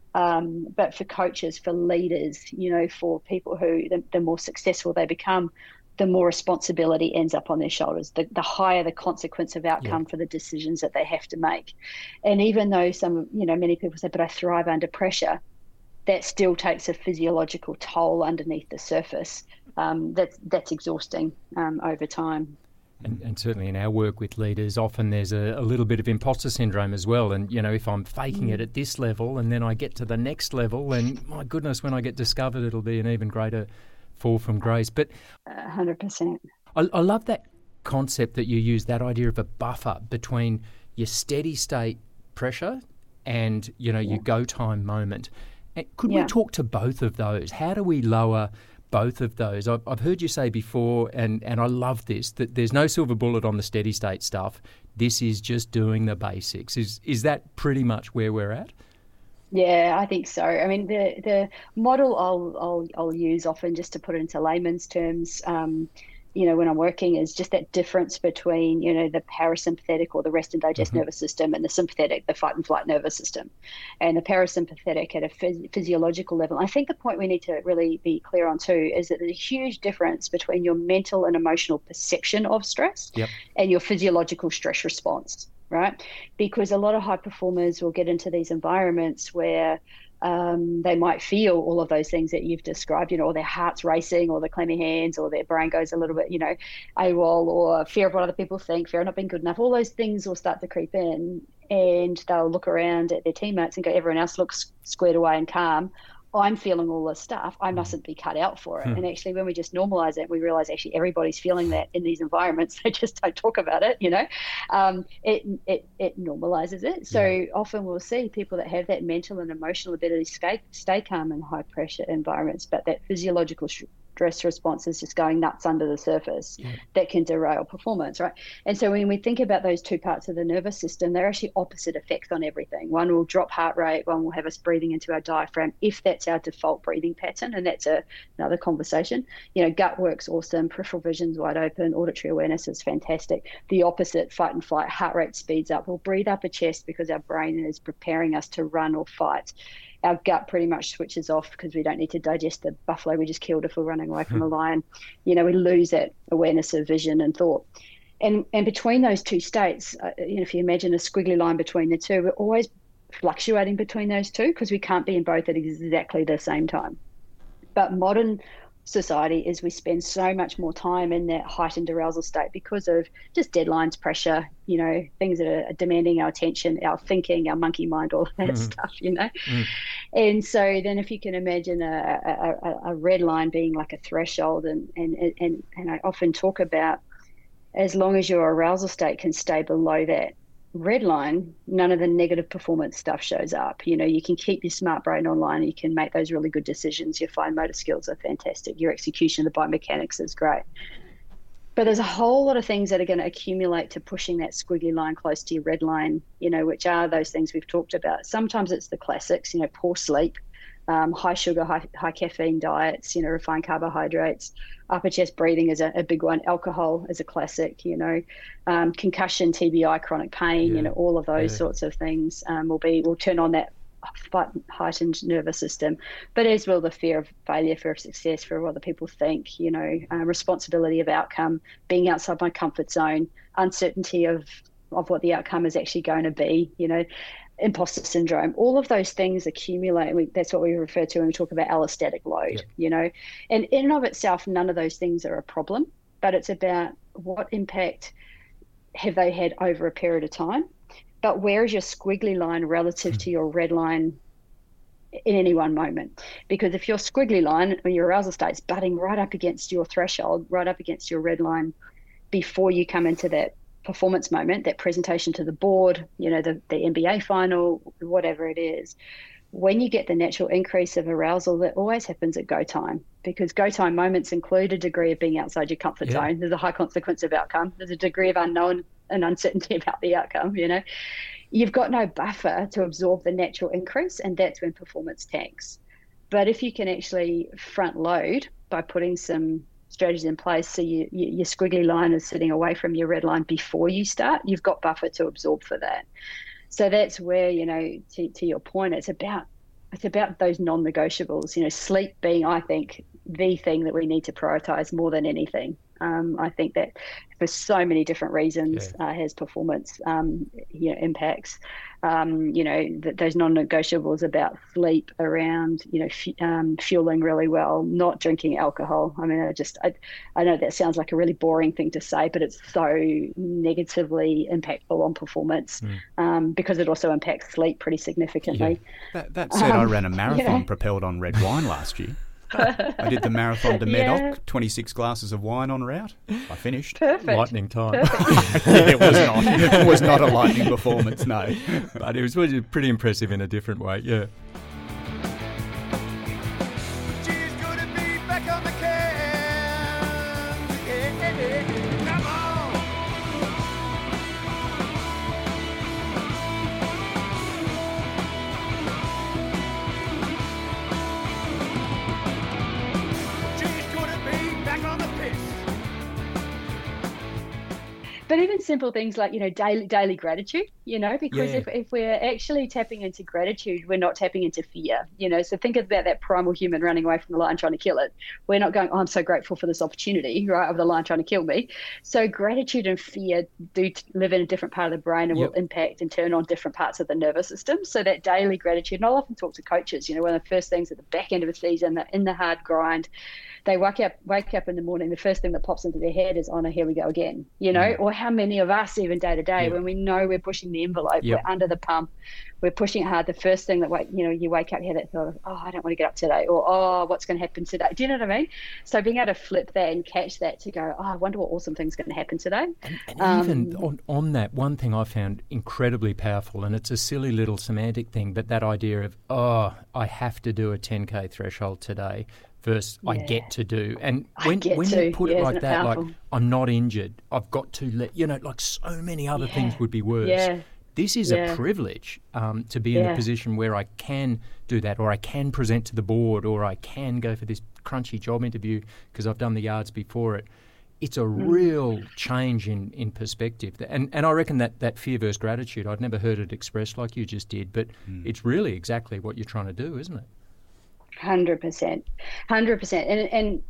Um, but for coaches, for leaders, you know, for people who, the, the more successful they become, the more responsibility ends up on their shoulders, the, the higher the consequence of outcome yeah. for the decisions that they have to make. And even though some, you know, many people say, but I thrive under pressure, that still takes a physiological toll underneath the surface. Um, that's, that's exhausting um, over time. And, and certainly in our work with leaders, often there's a, a little bit of imposter syndrome as well. And, you know, if I'm faking mm. it at this level and then I get to the next level, and my goodness, when I get discovered, it'll be an even greater fall from grace. But one hundred percent. I, I love that concept that you use, that idea of a buffer between your steady state pressure and, you know, yeah. your go time moment. And could yeah. we talk to both of those? How do we lower both of those? I've, I've heard you say before, and, and I love this, that there's no silver bullet on the steady state stuff. This is just doing the basics. Is is that pretty much where we're at? Yeah, I think so. I mean, the the model I'll I'll I'll use often, just to put it into layman's terms, um, you know, when I'm working is just that difference between, you know, the parasympathetic or the rest and digest mm-hmm. nervous system and the sympathetic, the fight and flight nervous system. And the parasympathetic at a phys- physiological level. I think the point we need to really be clear on too is that there's a huge difference between your mental and emotional perception of stress yep. and your physiological stress response, right? Because a lot of high performers will get into these environments where Um, they might feel all of those things that you've described, you know, or their heart's racing or the clammy hands or their brain goes a little bit, you know, AWOL or fear of what other people think, fear of not being good enough. All those things will start to creep in and they'll look around at their teammates and go, everyone else looks squared away and calm. I'm feeling all this stuff. I mustn't be cut out for it. Hmm. And actually, when we just normalize it, we realize actually everybody's feeling that in these environments. They just don't talk about it, you know. Um, it, it it normalizes it. So yeah. often we'll see people that have that mental and emotional ability to stay, stay calm in high pressure environments, but that physiological stress response is just going nuts under the surface yeah. that can derail performance, right? And so when we think about those two parts of the nervous system, they're actually opposite effects on everything. One will drop heart rate, one will have us breathing into our diaphragm if that's our default breathing pattern, and that's a, another conversation. You know, gut work's awesome, peripheral vision's wide open, auditory awareness is fantastic. The opposite, fight and flight, heart rate speeds up. We'll breathe up a chest because our brain is preparing us to run or fight. Our gut pretty much switches off because we don't need to digest the buffalo we just killed if we're running away from a lion. You know, we lose that awareness of vision and thought. And and between those two states, uh, you know, if you imagine a squiggly line between the two, we're always fluctuating between those two because we can't be in both at exactly the same time. But modern society is we spend so much more time in that heightened arousal state because of just deadlines, pressure, you know, things that are demanding our attention, our thinking, our monkey mind, all that mm. stuff, you know. Mm. And so then if you can imagine a, a, a red line being like a threshold, and, and, and, and I often talk about as long as your arousal state can stay below that red line, none of the negative performance stuff shows up. You know, you can keep your smart brain online, you can make those really good decisions, your fine motor skills are fantastic, your execution of the biomechanics is great. But there's a whole lot of things that are going to accumulate to pushing that squiggly line close to your red line, you know, which are those things we've talked about. Sometimes it's the classics, you know, poor sleep, um, high sugar, high, high caffeine diets, you know, refined carbohydrates, upper chest breathing is a, a big one, alcohol is a classic, you know, um, concussion, T B I, chronic pain, yeah. you know, all of those yeah. sorts of things um, will be, will turn on that heightened nervous system, but as well the fear of failure, fear of success, fear of what other people think, you know, uh, responsibility of outcome, being outside my comfort zone, uncertainty of of what the outcome is actually going to be, you know, imposter syndrome, all of those things accumulate. We, that's what we refer to when we talk about allostatic load, yep. you know, and in and of itself, none of those things are a problem, but it's about what impact have they had over a period of time. But where is your squiggly line relative to your red line in any one moment? Because if your squiggly line or your arousal state is butting right up against your threshold, right up against your red line before you come into that performance moment, that presentation to the board, you know, the, the N B A final, whatever it is, when you get the natural increase of arousal, that always happens at go time, because go time moments include a degree of being outside your comfort yeah. zone. There's a high consequence of outcome. There's a degree of unknown and uncertainty about the outcome, you know. You've got no buffer to absorb the natural increase, and that's when performance tanks. But if you can actually front load by putting some strategies in place, so you, you, your squiggly line is sitting away from your red line before you start, you've got buffer to absorb for that. So that's where, you know, to, to your point, it's about it's about those non-negotiables, you know, sleep being, I think, the thing that we need to prioritize more than anything. Um, I think that for so many different reasons yeah. uh, has performance um, you know, impacts. Um, you know, th- those non-negotiables about sleep, around, you know, f- um, fueling really well, not drinking alcohol. I mean, I just, I, I know that sounds like a really boring thing to say, but it's so negatively impactful on performance mm. um, because it also impacts sleep pretty significantly. Yeah. That, that said, um, I ran a marathon you know. propelled on red wine last year. I did the marathon to Medoc, yeah. twenty-six glasses of wine on route. I finished. Perfect. Lightning time. Perfect. yeah, it was not. It was not a lightning performance, no. But it was pretty impressive in a different way, yeah. She's gonna be back on the cans. Yeah, come on. She's gonna be back on the piss. but even simple things like, you know, daily daily gratitude, you know, because Yeah. if, if we're actually tapping into gratitude, we're not tapping into fear, you know. So think about that primal human running away from the lion trying to kill it. We're not going, oh, I'm so grateful for this opportunity, right, of the lion trying to kill me. So gratitude and fear do t- live in a different part of the brain and Yep. will impact and turn on different parts of the nervous system. So that daily gratitude, and I'll often talk to coaches, you know, one of the first things at the back end of a season, that in the hard grind, they wake up wake up in the morning, the first thing that pops into their head is, oh no, here we go again, you know. Mm. Or how many of us even day to day, when we know we're pushing the envelope, yep. we're under the pump, we're pushing it hard, the first thing that, you know, you wake up, you have that thought of, oh, I don't want to get up today, or oh, what's going to happen today? Do you know what I mean? So being able to flip that and catch that to go, oh, I wonder what awesome thing's going to happen today. And, and um, even on, on that, one thing I found incredibly powerful, and it's a silly little semantic thing, but that idea of, oh, I have to do a ten K threshold today, versus yeah. I get to do. And when when to. you put yeah, it like that, powerful? like, I'm not injured, I've got to let, you know, like so many other yeah. things would be worse. Yeah. This is yeah. a privilege um, to be yeah. in a position where I can do that, or I can present to the board, or I can go for this crunchy job interview because I've done the yards before it. It's a mm. real change in, in perspective. And and I reckon that, that fear versus gratitude, I'd never heard it expressed like you just did, but mm. it's really exactly what you're trying to do, isn't it? one hundred percent. one hundred percent. And, and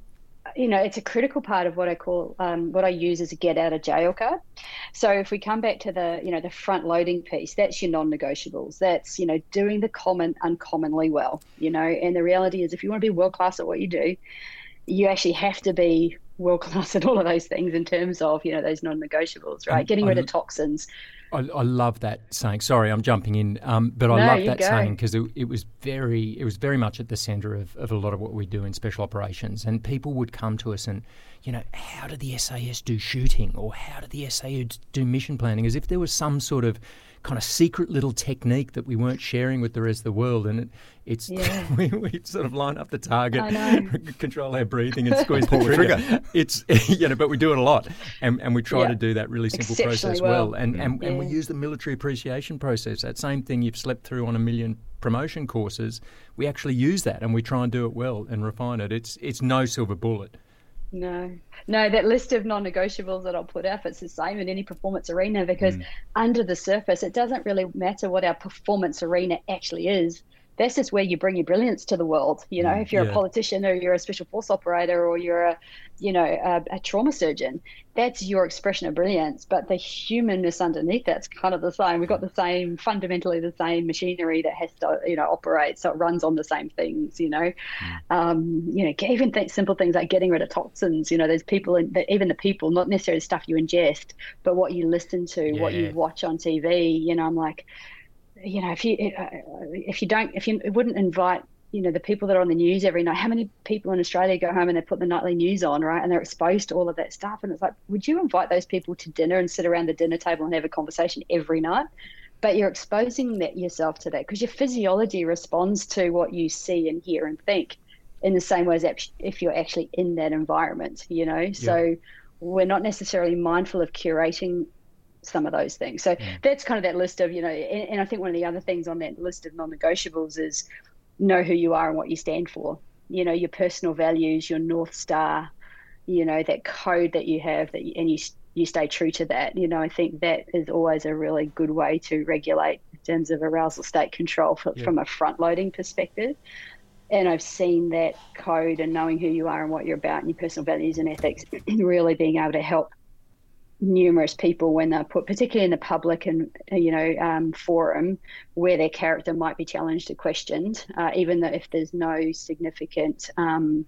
you know, it's a critical part of what I call, um, what I use as a get out of jail card. So if we come back to the, you know, the front loading piece, that's your non-negotiables. That's, you know, doing the common uncommonly well, you know, and the reality is if you want to be world-class at what you do, you actually have to be world-class at all of those things in terms of, you know, those non-negotiables, right? Um, Getting rid I'm, of toxins. I, I love that saying. Sorry, I'm jumping in, um, but I no, love that go. saying because it, it was very, it was very much at the centre of, of a lot of what we do in special operations. And people would come to us and, you know, how did the S A S do shooting, or how did the S A S do mission planning? As if there was some sort of kind of secret little technique that we weren't sharing with the rest of the world. And it, it's yeah. we, we sort of line up the target, I know. control our breathing, and squeeze the trigger. trigger. It's you know, but we do it a lot, and and we try yeah. to do that really simple process well. well. And and, yeah. and we use the military appreciation process. That same thing you've slept through on a million promotion courses. We actually use that, and we try and do it well and refine it. It's it's no silver bullet. No, no, that list of non-negotiables that I'll put up, it's the same in any performance arena, because mm. under the surface, it doesn't really matter what our performance arena actually is. That's just where you bring your brilliance to the world. You know, mm, if you're yeah. a politician, or you're a special force operator, or you're a, you know, a, a trauma surgeon, that's your expression of brilliance. But the humanness underneath that's kind of the same. We've got the same, fundamentally the same machinery that has to, you know, operate. So it runs on the same things, you know. Mm. Um, you know, even th- simple things like getting rid of toxins. You know, there's people, in the, even the people, not necessarily stuff you ingest, but what you listen to, yeah. what you watch on T V. You know, I'm like, you know, if you if you don't, if you wouldn't invite, you know, the people that are on the news every night, how many people in Australia go home and they put the nightly news on, right? And they're exposed to all of that stuff. And it's like, would you invite those people to dinner and sit around the dinner table and have a conversation every night? But you're exposing that yourself to that because your physiology responds to what you see and hear and think in the same way as if you're actually in that environment, you know? Yeah. So we're not necessarily mindful of curating some of those things. So yeah. that's kind of that list of, you know, and, and I think one of the other things on that list of non-negotiables is know who you are and what you stand for. You know, your personal values, your North Star, you know, that code that you have, that you, and you you stay true to that. You know, I think that is always a really good way to regulate in terms of arousal state control for, yeah. from a front-loading perspective. And I've seen that code and knowing who you are and what you're about and your personal values and ethics really being able to help numerous people when they're put, particularly in the public and, you know, um, forum where their character might be challenged or questioned, uh, even though if there's no significant um,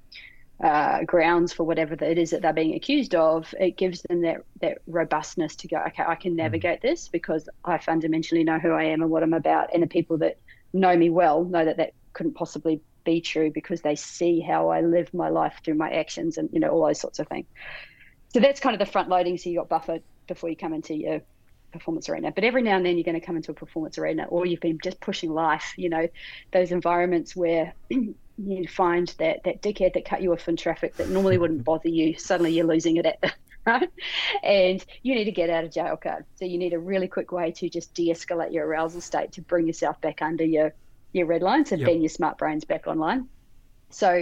uh, grounds for whatever it is that they're being accused of, it gives them that, that robustness to go, okay, I can navigate mm. this because I fundamentally know who I am and what I'm about. And the people that know me well know that that couldn't possibly be true because they see how I live my life through my actions and, you know, all those sorts of things. So that's kind of the front loading. So you got buffer before you come into your performance arena. But every now and then you're going to come into a performance arena, or you've been just pushing life, you know, those environments where you find that that dickhead that cut you off in traffic that normally wouldn't bother you, suddenly you're losing it at the right? And you need to get out of jail card. So you need a really quick way to just de-escalate your arousal state to bring yourself back under your, your red lines and yep. bring your smart brains back online. So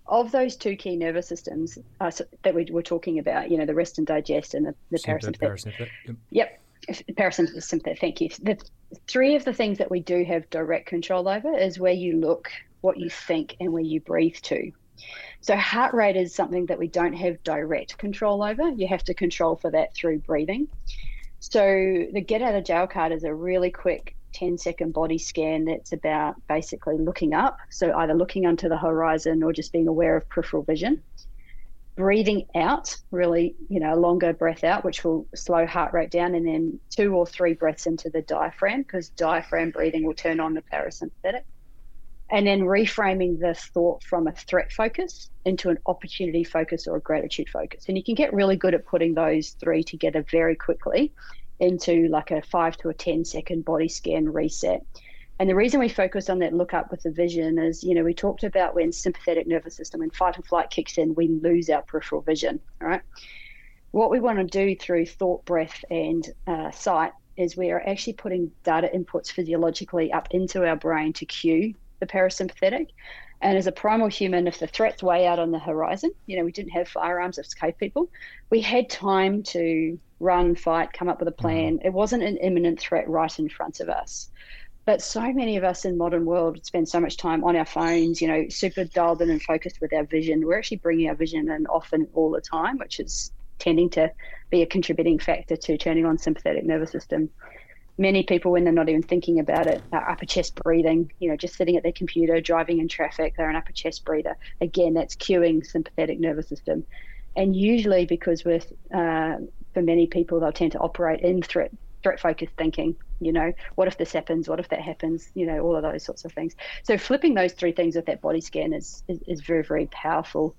of those two key nervous systems uh, so, that we were talking about, you know, the rest and digest and the, the Sympathetic, parasympathetic. parasympathetic. Yep. Parasympathetic, thank you. The three of the things that we do have direct control over is where you look, what you think, and where you breathe to. So heart rate is something that we don't have direct control over. You have to control for that through breathing. So the get out of jail card is a really quick ten second body scan that's about basically looking up. So either looking onto the horizon or just being aware of peripheral vision. Breathing out, really, you know, a longer breath out, which will slow heart rate down, and then two or three breaths into the diaphragm, because diaphragm breathing will turn on the parasympathetic. And then reframing the thought from a threat focus into an opportunity focus or a gratitude focus. And you can get really good at putting those three together very quickly into like a five to a ten second body scan reset. And the reason we focus on that look up with the vision is, you know, we talked about when sympathetic nervous system, when fight and flight kicks in, we lose our peripheral vision, all right? What we want to do through thought, breath, and uh, sight is we are actually putting data inputs physiologically up into our brain to cue the parasympathetic. And as a primal human, if the threat's way out on the horizon, you know, we didn't have firearms, it's cave people, we had time to run, fight, come up with a plan. It wasn't an imminent threat right in front of us. But so many of us in modern world spend so much time on our phones, you know, super dialed in and focused with our vision. We're actually bringing our vision in often all the time, which is tending to be a contributing factor to turning on sympathetic nervous system. Many people, when they're not even thinking about it, are upper chest breathing, you know, just sitting at their computer, driving in traffic, they're an upper chest breather. Again, that's cueing sympathetic nervous system. And usually because with, uh, for many people, they'll tend to operate in threat threat focused thinking, you know, what if this happens, what if that happens, you know, all of those sorts of things. So flipping those three things with that body scan is is, is very, very powerful.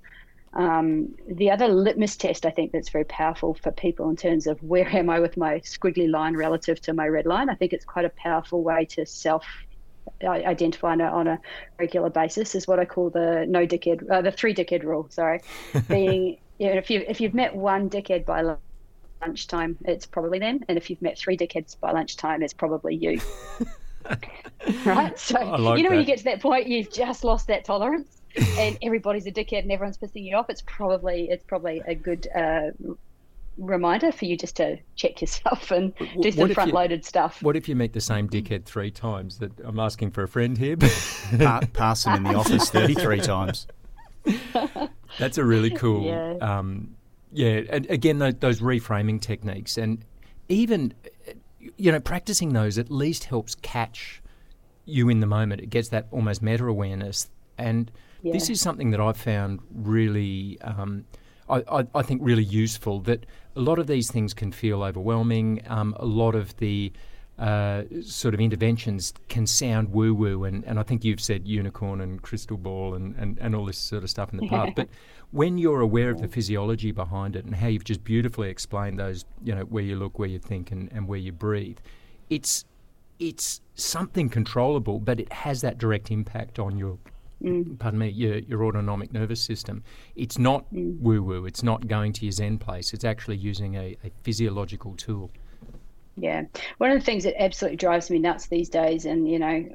Um, the other litmus test I think that's very powerful for people in terms of where am I with my squiggly line relative to my red line, I think it's quite a powerful way to self identify on a, on a regular basis, is what I call the no dickhead, uh, the three dickhead rule, sorry. Being, you know, if, you, if you've met one dickhead by lunchtime, it's probably them, and if you've met three dickheads by lunchtime, it's probably you. Right? So like you know that. When you get to that point, you've just lost that tolerance, and everybody's a dickhead and everyone's pissing you off. It's probably it's probably a good uh, reminder for you just to check yourself and do some front-loaded stuff. What if you meet the same dickhead three times? That I'm asking for a friend here. pa- pass him in the office thirty-three times. That's a really cool. Yeah. Um, Yeah, and again, those, those reframing techniques, and even, you know, practicing those at least helps catch you in the moment. It gets that almost meta-awareness. And yeah. This is something that I've found really, um, I, I, I think really useful, that a lot of these things can feel overwhelming. Um, a lot of the uh, sort of interventions can sound woo-woo, and, and I think you've said unicorn and crystal ball and, and, and all this sort of stuff in the past. But when you're aware of the physiology behind it and how you've just beautifully explained those, you know, where you look, where you think, and, and where you breathe, it's it's something controllable, but it has that direct impact on your, mm. pardon me, your, your autonomic nervous system. It's not mm. woo-woo. It's not going to your Zen place. It's actually using a, a physiological tool. Yeah. One of the things that absolutely drives me nuts these days, and, you know,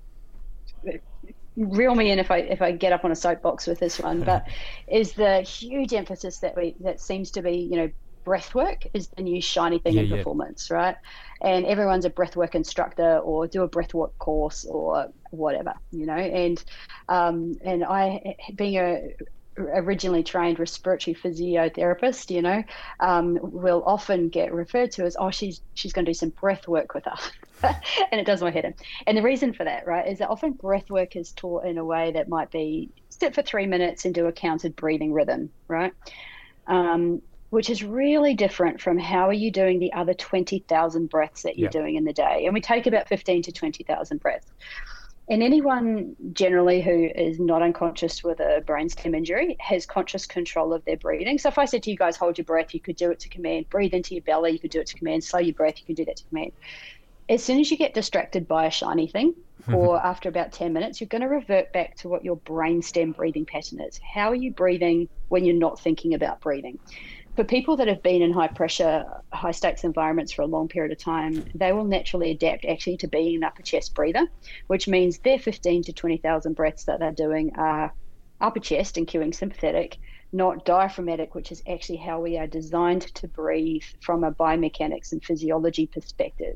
reel me in if I if I get up on a soapbox with this one, but is the huge emphasis that we that seems to be, you know, breath work is the new shiny thing yeah, in yeah. performance, right? And everyone's a breathwork instructor or do a breathwork course or whatever, you know. And um, and I, being a originally trained respiratory physiotherapist, you know, um, will often get referred to as, oh, she's she's going to do some breath work with us. And it does my head in. And the reason for that, right, is that often breath work is taught in a way that might be sit for three minutes and do a counted breathing rhythm, right? Um, which is really different from how are you doing the other twenty thousand breaths that you're yep. doing in the day. And we take about fifteen to twenty thousand breaths. And anyone generally who is not unconscious with a brainstem injury has conscious control of their breathing. So if I said to you guys, hold your breath, you could do it to command. Breathe into your belly, you could do it to command. Slow your breath, you could do that to command. As soon as you get distracted by a shiny thing, or after about ten minutes, you're going to revert back to what your brainstem breathing pattern is. How are you breathing when you're not thinking about breathing? For people that have been in high pressure, high stakes environments for a long period of time, they will naturally adapt actually to being an upper chest breather, which means their fifteen to twenty thousand breaths that they're doing are upper chest and cueing sympathetic, not diaphragmatic, which is actually how we are designed to breathe from a biomechanics and physiology perspective.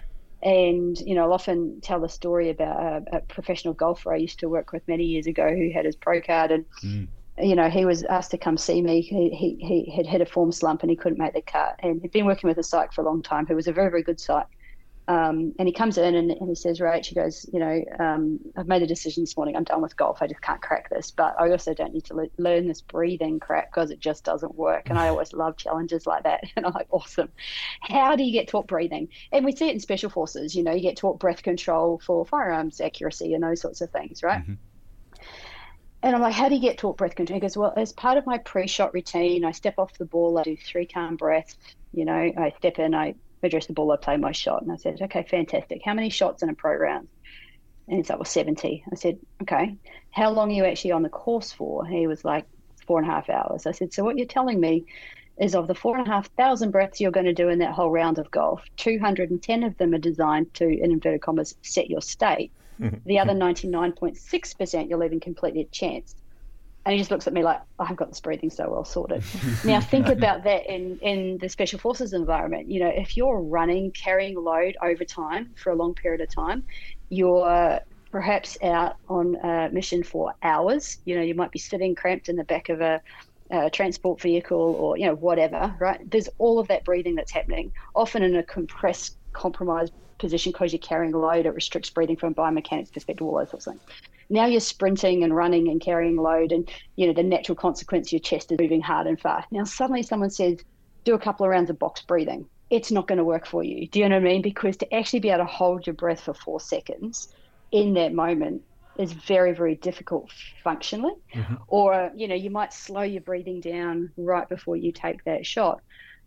And, you know, I'll often tell the story about a, a professional golfer I used to work with many years ago who had his pro card, and, mm. you know, he was asked to come see me. He, he, he had hit a form slump and he couldn't make the cut, and he'd been working with a psych for a long time who was a very, very good psych. Um, and he comes in and, and he says, Rach, he goes, you know, um, I've made a decision this morning. I'm done with golf. I just can't crack this. But I also don't need to le- learn this breathing crap because it just doesn't work. And I always love challenges like that. And I'm like, awesome. How do you get taught breathing? And we see it in special forces. You know, you get taught breath control for firearms accuracy and those sorts of things, right? Mm-hmm. And I'm like, how do you get taught breath control? He goes, well, as part of my pre-shot routine, I step off the ball, I do three calm breaths. You know, I step in, I address the ball, I play my shot. And I said, okay, fantastic. How many shots in a pro round? And he's like, well, seventy. I said, okay. How long are you actually on the course for? He was like, four and a half hours. I said, so what you're telling me is of the four and a half thousand breaths you're going to do in that whole round of golf, two hundred ten of them are designed to, in inverted commas, set your state. The other ninety-nine point six percent you're leaving completely at chance. And he just looks at me like, oh, I've got this breathing so well sorted. Now, think about that in, in the Special Forces environment. You know, if you're running, carrying load over time for a long period of time, you're perhaps out on a mission for hours. You know, you might be sitting cramped in the back of a, a transport vehicle or, you know, whatever, right? There's all of that breathing that's happening, often in a compressed, compromised position because you're carrying load. It restricts breathing from a biomechanics perspective, all those sorts of things. Now you're sprinting and running and carrying load, and, you know, the natural consequence, your chest is moving hard and fast. Now suddenly someone says, do a couple of rounds of box breathing. It's not going to work for you. Do you know what I mean? Because to actually be able to hold your breath for four seconds in that moment is very, very difficult functionally. Mm-hmm. Or, you know, you might slow your breathing down right before you take that shot,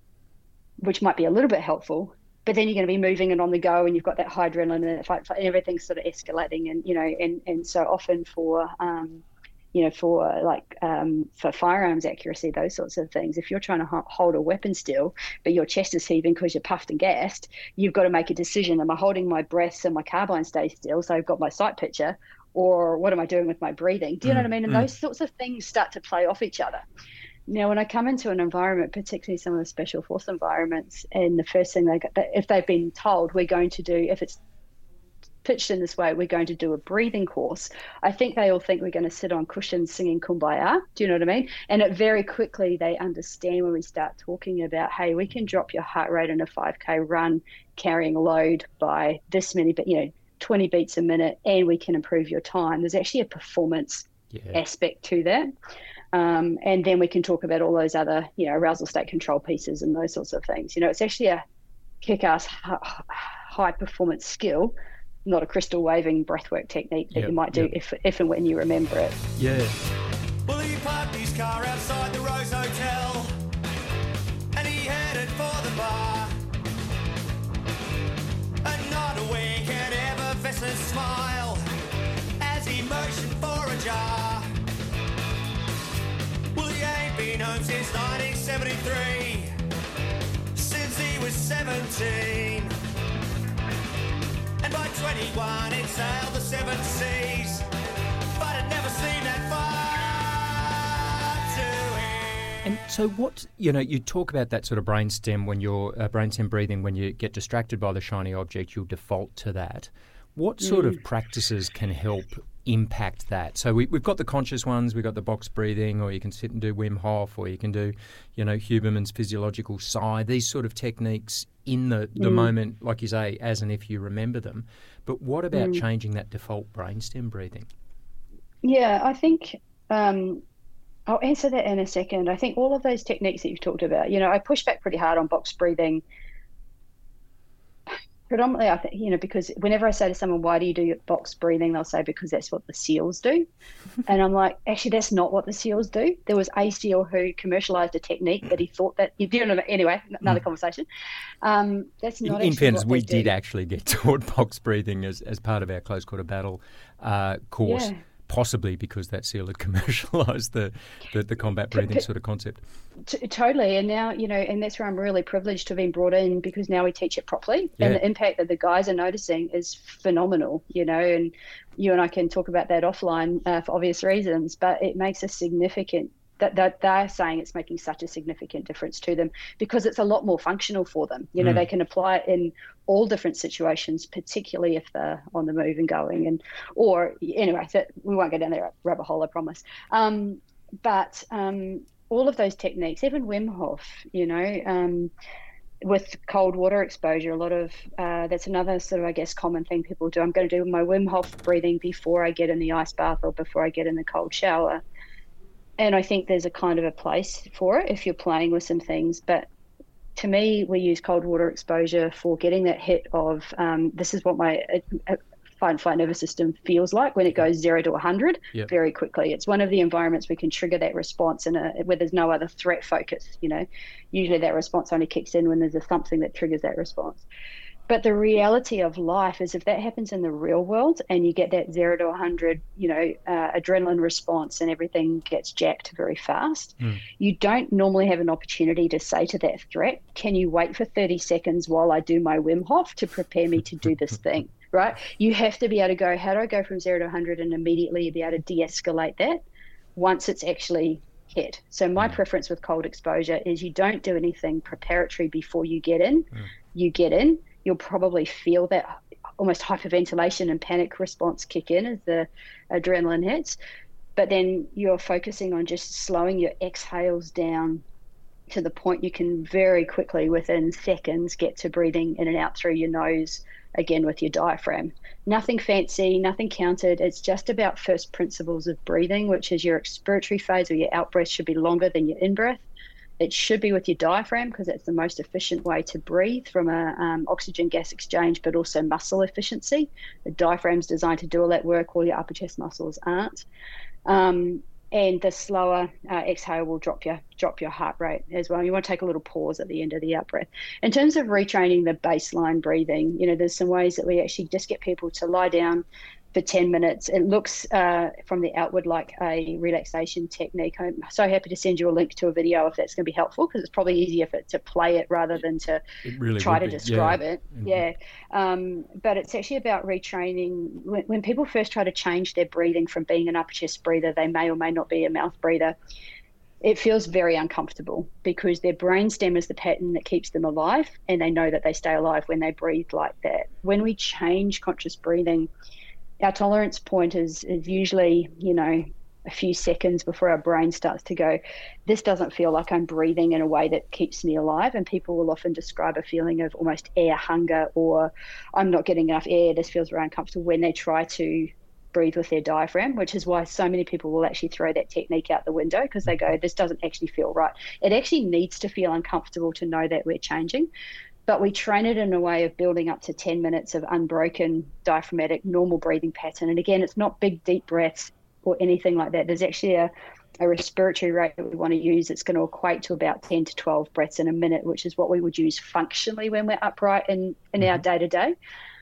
which might be a little bit helpful. But then you're going to be moving and on the go, and you've got that high adrenaline and fight, fight, and everything's sort of escalating. And, you know, and, and so often for, um, you know, for like um, for firearms accuracy, those sorts of things, if you're trying to ho- hold a weapon still, but your chest is heaving because you're puffed and gassed, you've got to make a decision. Am I holding my breath so my carbine stays still, so I've got my sight picture, or what am I doing with my breathing? Do you mm, know what I mean? And mm. those sorts of things start to play off each other. Now, when I come into an environment, particularly some of the special force environments, and the first thing they got, if they've been told we're going to do, if it's pitched in this way, we're going to do a breathing course, I think they all think we're going to sit on cushions singing Kumbaya. Do you know what I mean? And it very quickly they understand when we start talking about, hey, we can drop your heart rate in a five K run carrying load by this many, but you know, twenty beats a minute, and we can improve your time. There's actually a performance yeah. aspect to that. Um, and then we can talk about all those other, you know, arousal state control pieces and those sorts of things. You know, it's actually a kick-ass high performance skill, not a crystal waving breathwork technique that yep, you might do yep. if if and when you remember it. Yeah. Well, he parked his car outside the Rose Hotel, and he headed for the bar. And not a wink and effervescent smile as he motioned for a jar. Well, he ain't been home since nineteen seventy-three, since he was seventeen. And by twenty-one, he'd sailed the seven seas, but it never seemed that far to him. And so what, you know, you talk about that sort of brainstem when you're, uh, brainstem breathing, when you get distracted by the shiny object, you'll default to that. What sort mm. of practices can help impact that? So we, we've got the conscious ones, we've got the box breathing, or you can sit and do Wim Hof, or you can do, you know, Huberman's physiological sigh, these sort of techniques in the, the mm. moment, like you say, as and if you remember them. But what about mm. changing that default brainstem breathing? Yeah, I think um, I'll answer that in a second. I think all of those techniques that you've talked about, you know, I push back pretty hard on box breathing. Predominantly, I think, you know, because whenever I say to someone, why do you do box breathing? They'll say, because that's what the SEALs do. And I'm like, actually, that's not what the SEALs do. There was a SEAL who commercialized a technique that he thought that, you do know, anyway, another mm. conversation. Um, that's not In, in fairness, we do. did actually get taught box breathing as, as part of our close quarter battle uh, course. Yeah. possibly because that SEAL had commercialised the, the, the combat breathing sort of concept. T- totally. And now, you know, and that's where I'm really privileged to have been brought in, because now we teach it properly. Yeah. And the impact that the guys are noticing is phenomenal, you know, and you and I can talk about that offline uh, for obvious reasons, but it makes a significant that, that they're saying it's making such a significant difference to them, because it's a lot more functional for them. You know, mm. they can apply it in all different situations, particularly if they're on the move and going. And or anyway, that, we won't go down that rabbit hole, I promise. Um, but um, all of those techniques, even Wim Hof, you know, um, with cold water exposure, a lot of uh, that's another sort of, I guess, common thing people do. I'm going to do my Wim Hof breathing before I get in the ice bath or before I get in the cold shower. And I think there's a kind of a place for it if you're playing with some things. But to me, we use cold water exposure for getting that hit of um, this is what my uh, fight and flight nervous system feels like when it goes zero to one hundred yep. very quickly. It's one of the environments we can trigger that response in a, where there's no other threat focus. You know, usually that response only kicks in when there's a something that triggers that response. But the reality of life is if that happens in the real world and you get that zero to one hundred, you know, uh, adrenaline response and everything gets jacked very fast, mm. you don't normally have an opportunity to say to that threat, can you wait for thirty seconds while I do my Wim Hof to prepare me to do this thing, right? You have to be able to go, how do I go from zero to one hundred and immediately be able to de-escalate that once it's actually hit. So my mm. preference with cold exposure is you don't do anything preparatory before you get in. Mm. You get in. You'll probably feel that almost hyperventilation and panic response kick in as the adrenaline hits. But then you're focusing on just slowing your exhales down to the point you can very quickly, within seconds, get to breathing in and out through your nose, again with your diaphragm. Nothing fancy, nothing counted. It's just about first principles of breathing, which is your expiratory phase or your out breath should be longer than your in breath. It should be with your diaphragm because that's the most efficient way to breathe from a um, oxygen gas exchange, but also muscle efficiency. The diaphragm's designed to do all that work, all your upper chest muscles aren't. Um, and the slower uh, exhale will drop your drop your heart rate as well. You want to take a little pause at the end of the out breath. In terms of retraining the baseline breathing, you know, there's some ways that we actually just get people to lie down for ten minutes. It looks uh, from the outward like a relaxation technique. I'm so happy to send you a link to a video if that's going to be helpful, because it's probably easier for, to play it rather than to really try to be. describe yeah. it. Mm-hmm. Yeah. Um, but it's actually about retraining. When, when people first try to change their breathing from being an upper chest breather, they may or may not be a mouth breather. It feels very uncomfortable because their brainstem is the pattern that keeps them alive, and they know that they stay alive when they breathe like that. When we change conscious breathing, our tolerance point is, is usually, you know, a few seconds before our brain starts to go, this doesn't feel like I'm breathing in a way that keeps me alive. And people will often describe a feeling of almost air hunger, or I'm not getting enough air, this feels very uncomfortable, when they try to breathe with their diaphragm, which is why so many people will actually throw that technique out the window because they go, this doesn't actually feel right. It actually needs to feel uncomfortable to know that we're changing. But we train it in a way of building up to ten minutes of unbroken diaphragmatic normal breathing pattern. And again, it's not big, deep breaths or anything like that. There's actually a, a respiratory rate that we want to use that's going to equate to about ten to twelve breaths in a minute, which is what we would use functionally when we're upright in, in our day-to-day.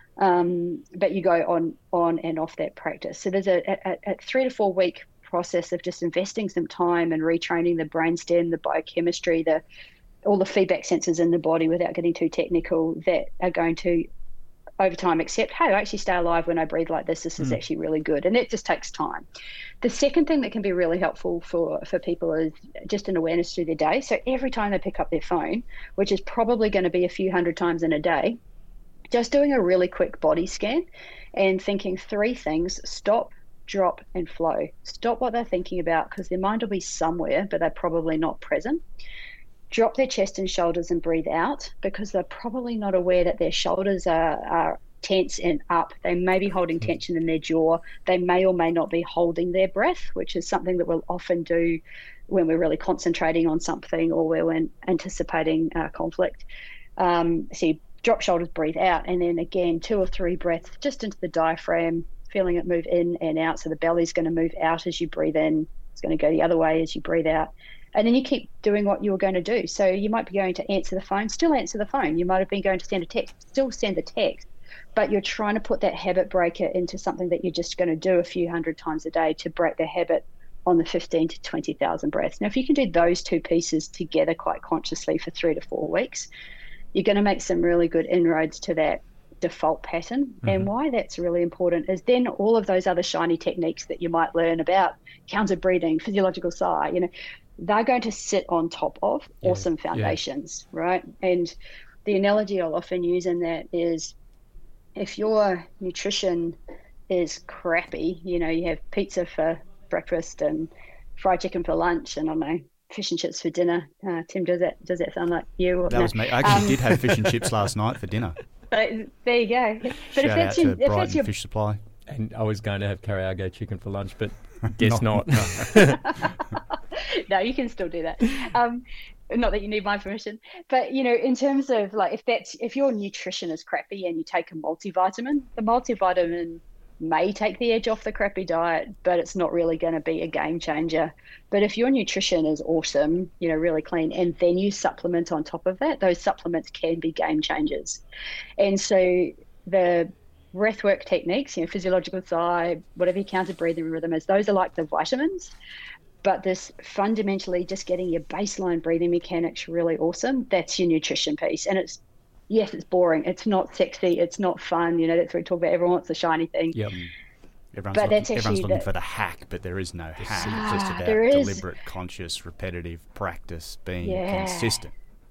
Um, but you go on, on and off that practice. So there's a, a, a three to four week process of just investing some time and retraining the brainstem, the biochemistry, the all the feedback sensors in the body, without getting too technical, that are going to over time accept, hey, I actually stay alive when I breathe like this. This is mm. actually really good. And it just takes time. The second thing that can be really helpful for, for people is just an awareness through their day. So every time they pick up their phone, which is probably going to be a few hundred times in a day, just doing a really quick body scan and thinking three things: stop, drop, and flow. Stop what they're thinking about, because their mind will be somewhere, but they're probably not present. Drop their chest and shoulders and breathe out, because they're probably not aware that their shoulders are, are tense and up. They may be holding tension in their jaw. They may or may not be holding their breath, which is something that we'll often do when we're really concentrating on something or we're anticipating uh, conflict. Um, so you drop shoulders, breathe out, and then again, two or three breaths just into the diaphragm, feeling it move in and out. So the belly's going to move out as you breathe in. It's going to go the other way as you breathe out. And then you keep doing what you were going to do. So you might be going to answer the phone, still answer the phone. You might have been going to send a text, still send the text. but you're trying to put that habit breaker into something that you're just going to do a few hundred times a day to break the habit on the fifteen to twenty thousand breaths. Now, if you can do those two pieces together quite consciously for three to four weeks, you're going to make some really good inroads to that default pattern. Mm-hmm. And why that's really important is then all of those other shiny techniques that you might learn about counted breathing, physiological sigh, you know, they're going to sit on top of yeah, awesome foundations, yeah. right? And the analogy I'll often use in that is if your nutrition is crappy, you know, you have pizza for breakfast and fried chicken for lunch and I don't know, fish and chips for dinner. Uh, Tim, does that does that sound like you? Or that no? was me. I actually um, did have fish and chips last night for dinner. But there you go. But Shout if that's out your, to if Brighton that's your Fish Supply. And I was going to have Carragher chicken for lunch, but guess not. not. No. No, you can still do that. Um, not that you need my permission, but you know, in terms of like, if that's if your nutrition is crappy and you take a multivitamin, the multivitamin may take the edge off the crappy diet, but it's not really going to be a game changer. But if your nutrition is awesome, you know, really clean, and then you supplement on top of that, those supplements can be game changers. And so the breathwork techniques, you know, physiological sigh, whatever your counted breathing rhythm is, those are like the vitamins. But this fundamentally just getting your baseline breathing mechanics really awesome, that's your nutrition piece. And it's, yes, it's boring. It's not sexy. It's not fun. You know, that's what we talk about. Everyone wants the shiny thing. Yep. Everyone's but looking, that's everyone's looking the, for the hack, but there is no hack. Ah, it's just about deliberate, conscious, repetitive practice, being yeah, consistent.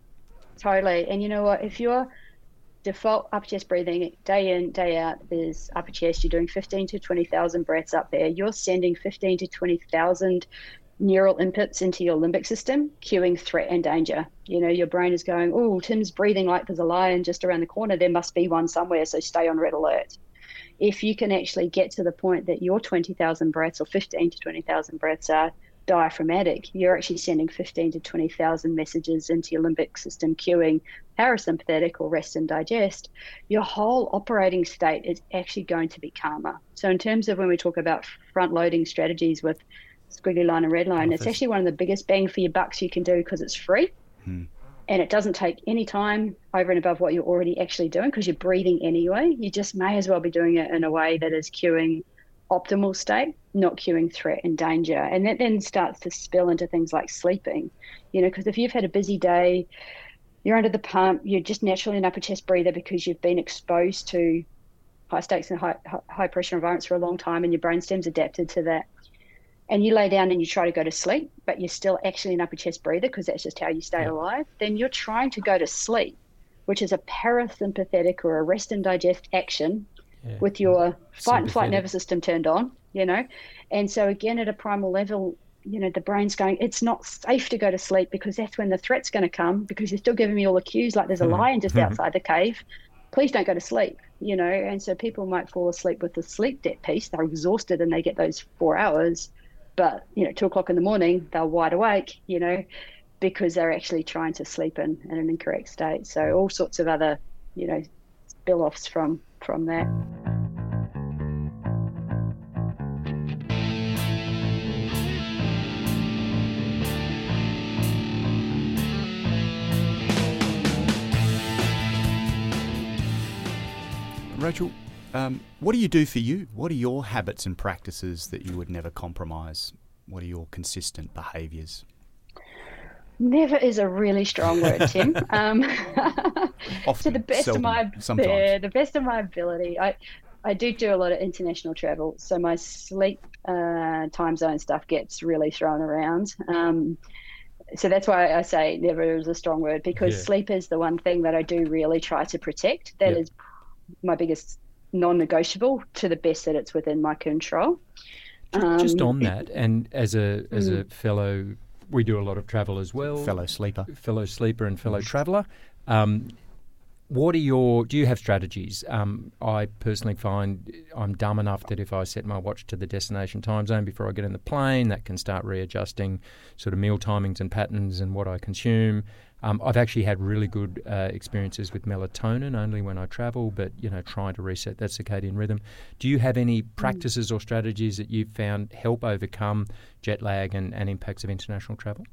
Totally. And you know what? If your default upper chest breathing day in, day out is upper chest, you're doing fifteen to twenty thousand breaths up there. You're sending fifteen to twenty thousand neural inputs into your limbic system, cueing threat and danger. You know, your brain is going, oh, Tim's breathing like there's a lion just around the corner. There must be one somewhere, so stay on red alert. If you can actually get to the point that your twenty thousand breaths or fifteen to twenty thousand breaths are diaphragmatic, you're actually sending fifteen to twenty thousand messages into your limbic system, cueing parasympathetic or rest and digest. Your whole operating state is actually going to be calmer. So in terms of when we talk about front-loading strategies with squiggly line and red line, it's actually one of the biggest bang for your bucks you can do because it's free. Hmm. And it doesn't take any time over and above what you're already actually doing because you're breathing anyway. You just may as well be doing it in a way that is cueing optimal state, not cueing threat and danger. And that then starts to spill into things like sleeping, you know, because if you've had a busy day, you're under the pump, you're just naturally an upper chest breather because you've been exposed to high stakes and high, high pressure environments for a long time and your brainstem's adapted to that. And you lay down and you try to go to sleep, but you're still actually an upper chest breather because that's just how you stay yeah. alive, then you're trying to go to sleep, which is a parasympathetic or a rest and digest action yeah. with your fight and flight nervous system turned on, you know. And so again, at a primal level, you know, the brain's going, it's not safe to go to sleep because that's when the threat's going to come because you're still giving me all the cues like there's a lion just outside the cave. Please don't go to sleep, you know. And so people might fall asleep with the sleep debt piece. They're exhausted and they get those four hours. But, you know, two o'clock in the morning, they're wide awake, you know, because they're actually trying to sleep in, in an incorrect state. So all sorts of other, you know, spill-offs from, from that. Rachel, Um, what do you do for you? What are your habits and practices that you would never compromise? What are your consistent behaviours? Never is a really strong word, Tim. um, Often, to the best seldom, of my sometimes. Yeah, the best of my ability. I I do do a lot of international travel, so my sleep uh, time zone stuff gets really thrown around. Um, so that's why I say never is a strong word because yeah. sleep is the one thing that I do really try to protect. That yep. is my biggest non-negotiable to the best that it's within my control. Um, Just on that, and as a as mm. a fellow, we do a lot of travel as well. Fellow sleeper, fellow sleeper, and fellow traveller. Um, what are your? Do you have strategies? Um, I personally find I'm dumb enough that if I set my watch to the destination time zone before I get in the plane, that can start readjusting sort of meal timings and patterns and what I consume. Um, I've actually had really good uh, experiences with melatonin only when I travel, but, you know, trying to reset that circadian rhythm. Do you have any practices or strategies that you've found help overcome jet lag and, and impacts of international travel?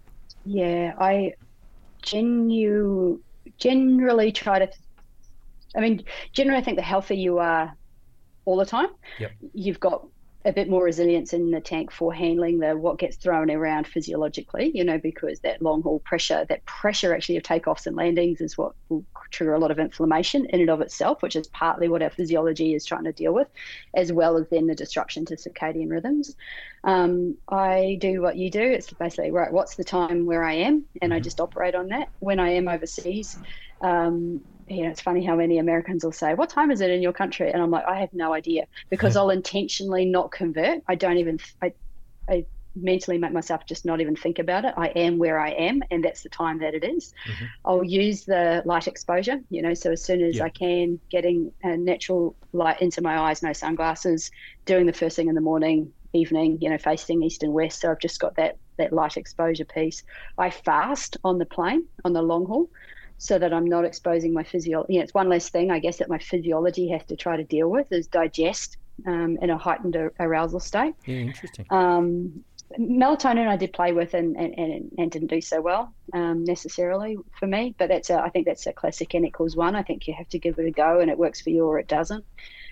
Yeah, I genu- generally try to I mean, generally, I think the healthier you are all the time, Yep. you've got a bit more resilience in the tank for handling the what gets thrown around physiologically, you know, because that long haul pressure, that pressure actually of takeoffs and landings is what will trigger a lot of inflammation in and of itself, which is partly what our physiology is trying to deal with, as well as then the disruption to circadian rhythms. Um, I do what you do. It's basically, right, what's the time where I am? And mm-hmm. I just operate on that. When I am overseas, um, you know, it's funny how many Americans will say, what time is it in your country? And I'm like, I have no idea, because I'll intentionally not convert. I don't even, I, I mentally make myself just not even think about it. I am where I am, and that's the time that it is. Mm-hmm. I'll use the light exposure, you know, so as soon as yeah. I can, getting a natural light into my eyes, no sunglasses, doing the first thing in the morning, evening, you know, facing east and west. So I've just got that, that light exposure piece. I fast on the plane, on the long haul, so that I'm not exposing my physiology. You know, it's one less thing, I guess, that my physiology has to try to deal with, is digest um, in a heightened arousal state. Yeah, interesting. Um, melatonin I did play with and, and, and, and didn't do so well um, necessarily for me, but that's a, I think that's a classic N equals one. I think you have to give it a go, and it works for you or it doesn't.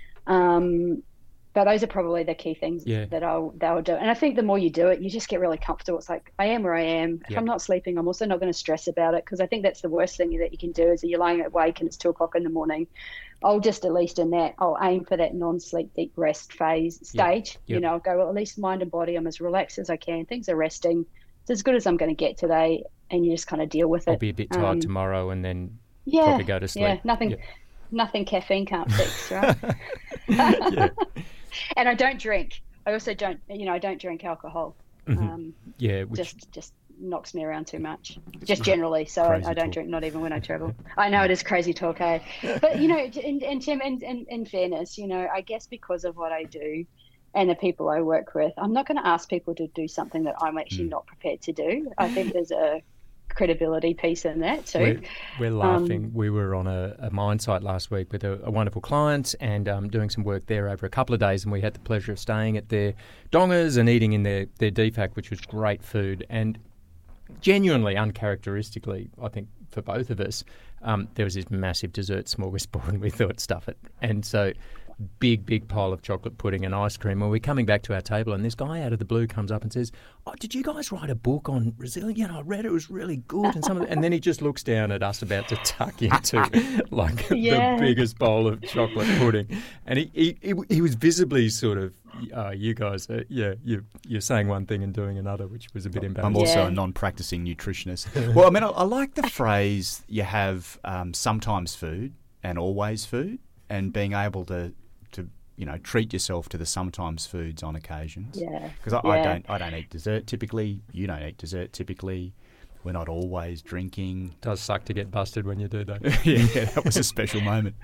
Um, But those are probably the key things yeah. that I'll that I'll do. And I think the more you do it, you just get really comfortable. It's like, I am where I am. If yep. I'm not sleeping, I'm also not going to stress about it, because I think that's the worst thing that you can do is that you're lying awake and it's two o'clock in the morning. I'll just, at least in that, I'll aim for that non-sleep deep rest phase stage. Yep. Yep. You know, I'll go, well, at least mind and body, I'm as relaxed as I can. Things are resting. It's as good as I'm going to get today, and you just kind of deal with it. I'll be a bit tired um, tomorrow and then yeah, probably go to sleep. Yeah, nothing, yep. nothing caffeine can't fix, right? yeah. And I don't drink. I also don't, you know, I don't drink alcohol. Mm-hmm. Um, yeah, which just just knocks me around too much, just generally. So I, I don't talk. drink, not even when I travel. I know it is crazy talk, eh? But you know, and, and Tim, in, in, in fairness, you know, I guess because of what I do and the people I work with, I'm not going to ask people to do something that I'm actually mm. not prepared to do. I think there's a credibility piece in that too. We're, we're laughing. Um, we were on a, a mine site last week with a, a wonderful client and um, doing some work there over a couple of days, and we had the pleasure of staying at their dongers and eating in their, their D FAC, which was great food. And genuinely, uncharacteristically, I think for both of us, um, there was this massive dessert smorgasbord, and we thought, stuff it. And so big, big pile of chocolate pudding and ice cream. When we're coming back to our table, and this guy out of the blue comes up and says, oh, did you guys write a book on resilience? You know, I read it, it was really good. And some of the, and then he just looks down at us about to tuck into like yeah. the biggest bowl of chocolate pudding. And he, he, he, he was visibly sort of, uh, you guys, uh, yeah, you, you're saying one thing and doing another, which was a bit embarrassing. I'm also yeah. a non-practicing nutritionist. Well, I mean, I, I like the phrase you have um, sometimes food and always food, and being able to to you know treat yourself to the sometimes foods on occasions. Yeah. Because I, yeah. I don't I don't eat dessert typically. You don't eat dessert typically. We're not always drinking. It does suck to get busted when you do that. yeah, yeah, that was a special moment.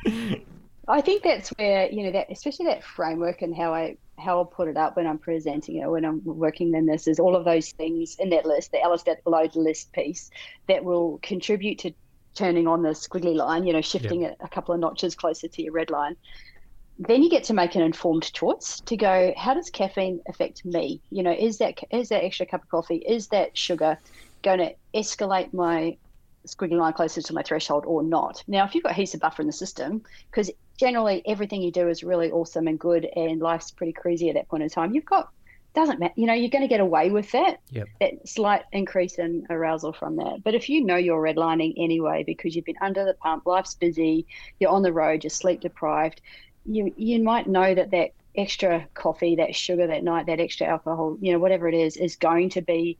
I think that's where, you know, that especially that framework and how I how I'll put it up when I'm presenting it, when I'm working in this, is all of those things in that list, the Alice that below the list piece, that will contribute to turning on the squiggly line, you know, shifting yep. it a couple of notches closer to your red line. Then you get to make an informed choice to go, how does caffeine affect me? You know, is that is that extra cup of coffee, is that sugar going to escalate my squiggly line closer to my threshold or not? Now, if you've got heaps of buffer in the system, because generally everything you do is really awesome and good and life's pretty crazy at that point in time, you've got, doesn't matter, you know, you're going to get away with that, yep. that slight increase in arousal from that. But if you know you're redlining anyway because you've been under the pump, life's busy, you're on the road, you're sleep deprived, you you might know that that extra coffee, that sugar that night, that extra alcohol, you know, whatever it is, is going to be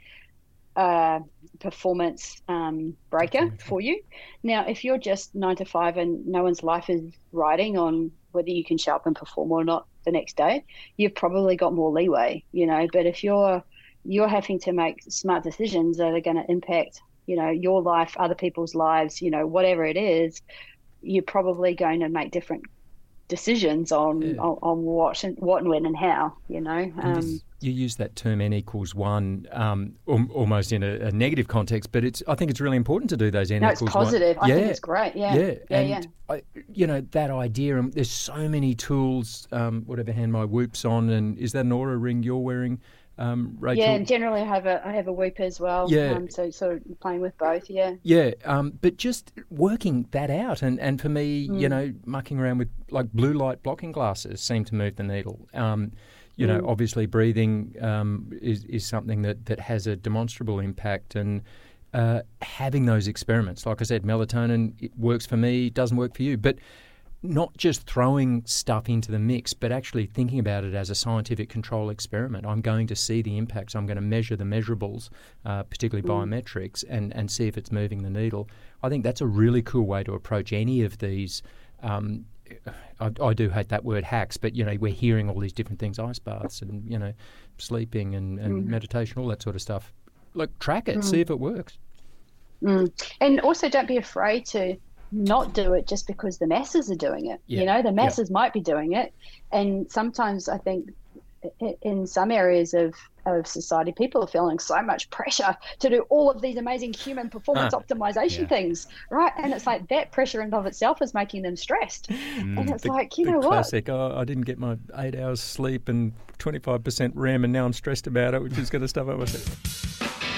a performance um, breaker for you. Now, if you're just nine to five and no one's life is riding on whether you can show up and perform or not the next day, you've probably got more leeway, you know. But if you're you're having to make smart decisions that are going to impact, you know, your life, other people's lives, you know, whatever it is, you're probably going to make different decisions on, yeah. on on what and what and when and how, you know. Um, this, you use that term N equals one um, um, almost in a, a negative context, but it's I think it's really important to do those N no, equals it's positive. one. I yeah. think it's great. Yeah, yeah, yeah, and yeah. I, you know, that idea. Um, there's so many tools. Um, whatever hand my Whoop's on, and is that an Aura ring you're wearing? Um, Rachel? Yeah, and generally I have a I have a whoop as well. Yeah. Um, so sort of playing with both. Yeah. Yeah, um, but just working that out, and, and for me, Mm. you know, mucking around with like blue light blocking glasses seem to move the needle. Um, you know, Mm. obviously breathing um, is is something that, that has a demonstrable impact, and uh, having those experiments, like I said, melatonin it works for me, doesn't work for you, but not just throwing stuff into the mix, but actually thinking about it as a scientific control experiment. I'm going to see the impacts. I'm going to measure the measurables, uh, particularly Mm. biometrics, and, and see if it's moving the needle. I think that's a really cool way to approach any of these. Um, I, I do hate that word hacks, but, you know, we're hearing all these different things, ice baths and, you know, sleeping and, and Mm. meditation, all that sort of stuff. Like, track it, Mm. see if it works. Mm. And also don't be afraid to not do it just because the masses are doing it. Yeah. You know, the Yeah. masses might be doing it. And sometimes I think i- in some areas of, of society, people are feeling so much pressure to do all of these amazing human performance Huh. optimization Yeah. things, right? And it's like that pressure in of itself is making them stressed. And it's The- like, you the know what? classic, oh, I didn't get my eight hours sleep and twenty-five percent R E M and now I'm stressed about it, which is going to stuff up my sleep.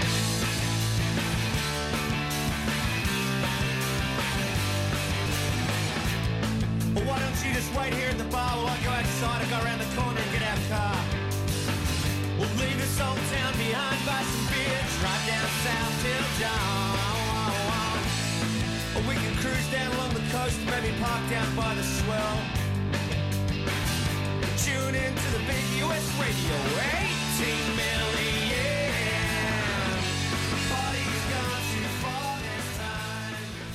Well, why don't you just wait here at the bar while I go outside and go around the corner and get our car? We'll leave this old town behind, buy some beer, drive down south till dawn. Or we can cruise down along the coast, maybe park down by the swell. Tune in to the big U S radio, eighteen million. Party's gone too far this time.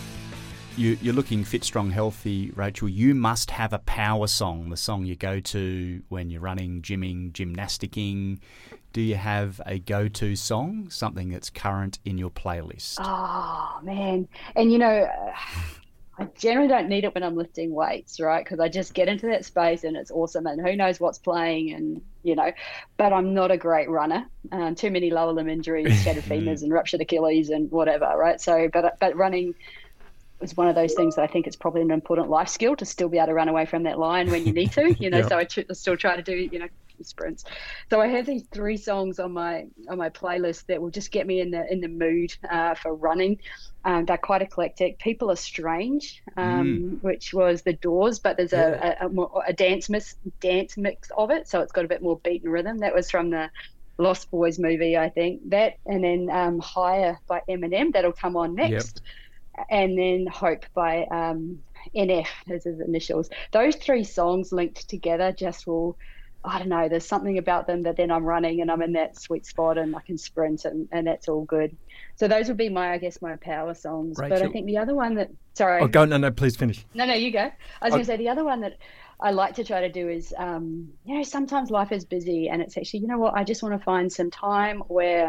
You, you're looking fit, strong, healthy, Rachel. You must have a power song, the song you go to when you're running, gymming, gymnasticking. Do you have a go-to song, something that's current in your playlist? Oh, man. And, you know, uh, I generally don't need it when I'm lifting weights, right? Because I just get into that space and it's awesome. And who knows what's playing and, you know, but I'm not a great runner. Um, too many lower limb injuries, shattered femurs and ruptured Achilles and whatever, right? So, but but running is one of those things that I think it's probably an important life skill to still be able to run away from that line when you need to, you know, Yeah. so I tr- still try to do, you know, sprints. So I have these three songs on my on my playlist that will just get me in the in the mood uh, for running. Um, they're quite eclectic. People Are Strange, um, which was The Doors, but there's a, a, a, more, a dance mix dance mix of it, so it's got a bit more beat and rhythm. That was from the Lost Boys movie, I think. That and then um, Higher by Eminem, that'll come on next. And then Hope by um, N F as his initials. Those three songs linked together just will, I don't know, there's something about them that then I'm running and I'm in that sweet spot and I can sprint and, and that's all good. So those would be my, I guess, my power songs. But I Rachel. think the other one that, sorry. Oh, go, no, no, please finish. No, no, you go. I was I- going to say the other one that I like to try to do is, um, you know, sometimes life is busy and it's actually, you know what, I just want to find some time where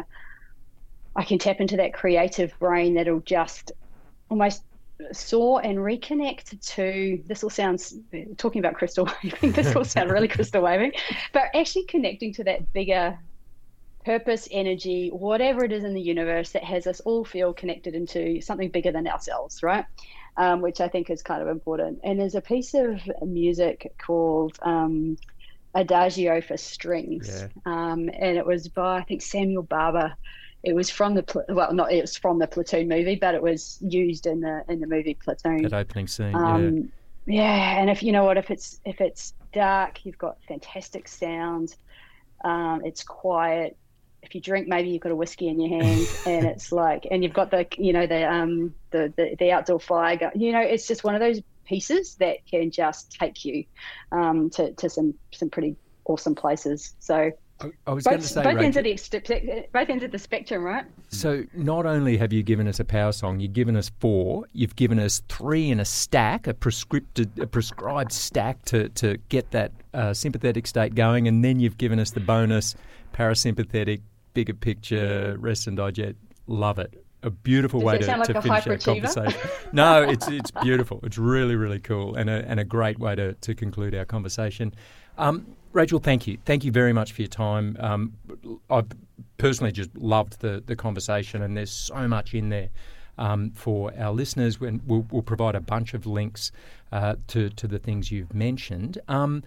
I can tap into that creative brain that'll just almost soar and reconnect to, this will sound, talking about crystal waving, this will sound really crystal waving, but actually connecting to that bigger purpose, energy, whatever it is in the universe that has us all feel connected into something bigger than ourselves, right? Um, which I think is kind of important. And there's a piece of music called um, Adagio for Strings, Yeah. um, and it was by, I think, Samuel Barber. It was from the Pl- well, not it was from the Platoon movie, but it was used in the in the movie Platoon. That opening scene, yeah. Um, yeah, and if you know what, if it's if it's dark, you've got fantastic sound. Um, it's quiet. If you drink, maybe you've got a whiskey in your hand, and it's like, and you've got the you know the um the the, the outdoor fire. Go, you know, it's just one of those pieces that can just take you um to to some some pretty awesome places. So. I, I was going to Both, say, both Rachel, ends of the ex- both ends of the spectrum, right? so not only have you given us a power song, you've given us four, you've given us three in a stack, a prescripted, a prescribed stack to, to get that uh, sympathetic state going, and then you've given us the bonus parasympathetic, bigger picture, rest and digest. Love it. A beautiful Does way that to, sound like to a finish our hyperachiever? conversation. No, it's it's beautiful. It's really, really cool, and a and a great way to, to conclude our conversation. Um, Rachel, thank you. Thank you very much for your time. Um, I've personally just loved the, the conversation, and there's so much in there um, for our listeners. When we'll, we'll provide a bunch of links uh, to, to the things you've mentioned. Um,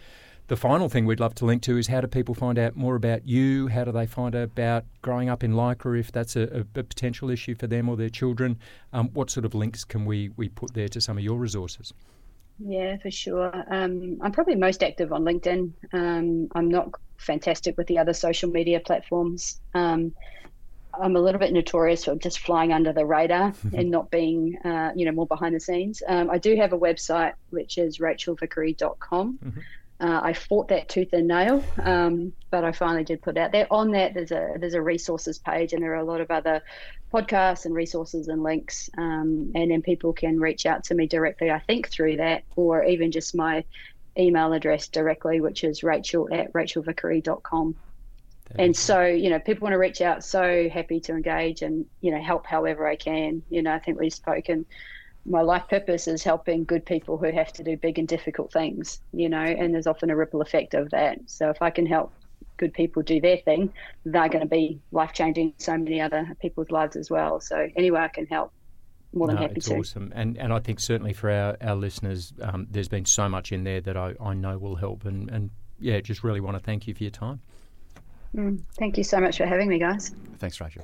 the final thing we'd love to link to is how do people find out more about you? How do they find out about growing up in Lycra if that's a, a, a potential issue for them or their children? Um, what sort of links can we, we put there to some of your resources? Yeah, for sure. Um, I'm probably most active on LinkedIn. Um, I'm not fantastic with the other social media platforms. Um, I'm a little bit notorious for just flying under the radar and not being, uh, you know, more behind the scenes. Um, I do have a website, which is rachel vickery dot com. Mm-hmm. Uh, I fought that tooth and nail, um, but I finally did put it out there. On that, there's a there's a resources page, and there are a lot of other podcasts and resources and links. Um, and then people can reach out to me directly, I think, through that, or even just my email address directly, which is rachel at rachel vickery dot com. And so, you know, people want to reach out, so happy to engage and, you know, help however I can. You know, I think we've spoken. My life purpose is helping good people who have to do big and difficult things, you know, and there's often a ripple effect of that. So if I can help good people do their thing, they're going to be life-changing so many other people's lives as well. So anyway I can help, more than no, happy it's to. Awesome. And and I think certainly for our, our listeners, um, there's been so much in there that I, I know will help. And, and, yeah, just really want to thank you for your time. Mm, thank you so much for having me, guys. Thanks, Rachel.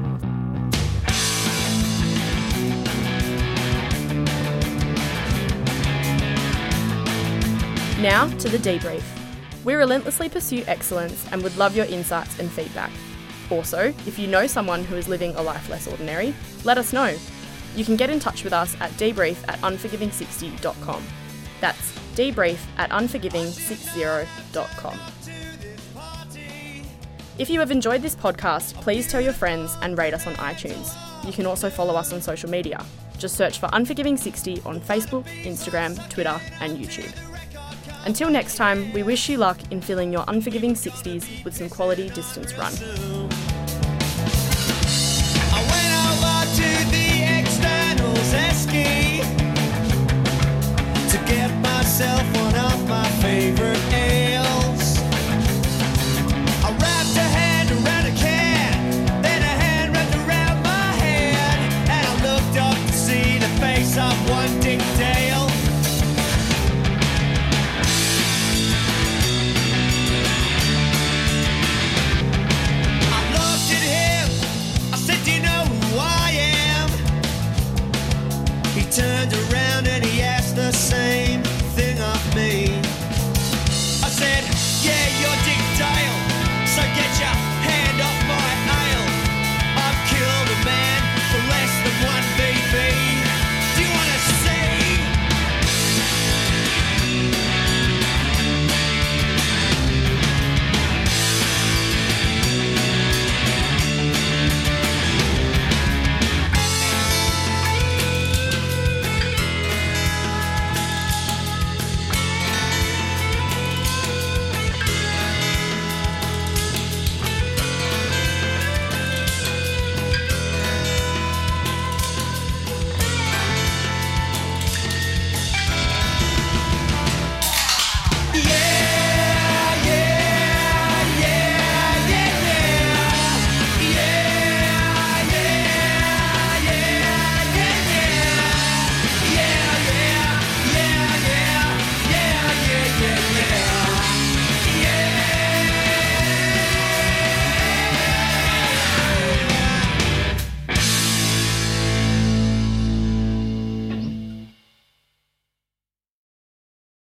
Now to the debrief. We relentlessly pursue excellence and would love your insights and feedback. Also, if you know someone who is living a life less ordinary, let us know. You can get in touch with us at debrief at unforgiving sixty dot com. That's debrief at unforgiving sixty dot com. If you have enjoyed this podcast, please tell your friends and rate us on iTunes. You can also follow us on social media. Just search for Unforgiving sixty on Facebook, Instagram, Twitter and YouTube. Until next time, we wish you luck in filling your unforgiving sixties with some quality distance run. I went over to the externals esky to get myself one of my favourite ales. I wrapped a hand around a can, then a hand wrapped around my head, and I looked up to see the face of one Dick Dale. Turned around.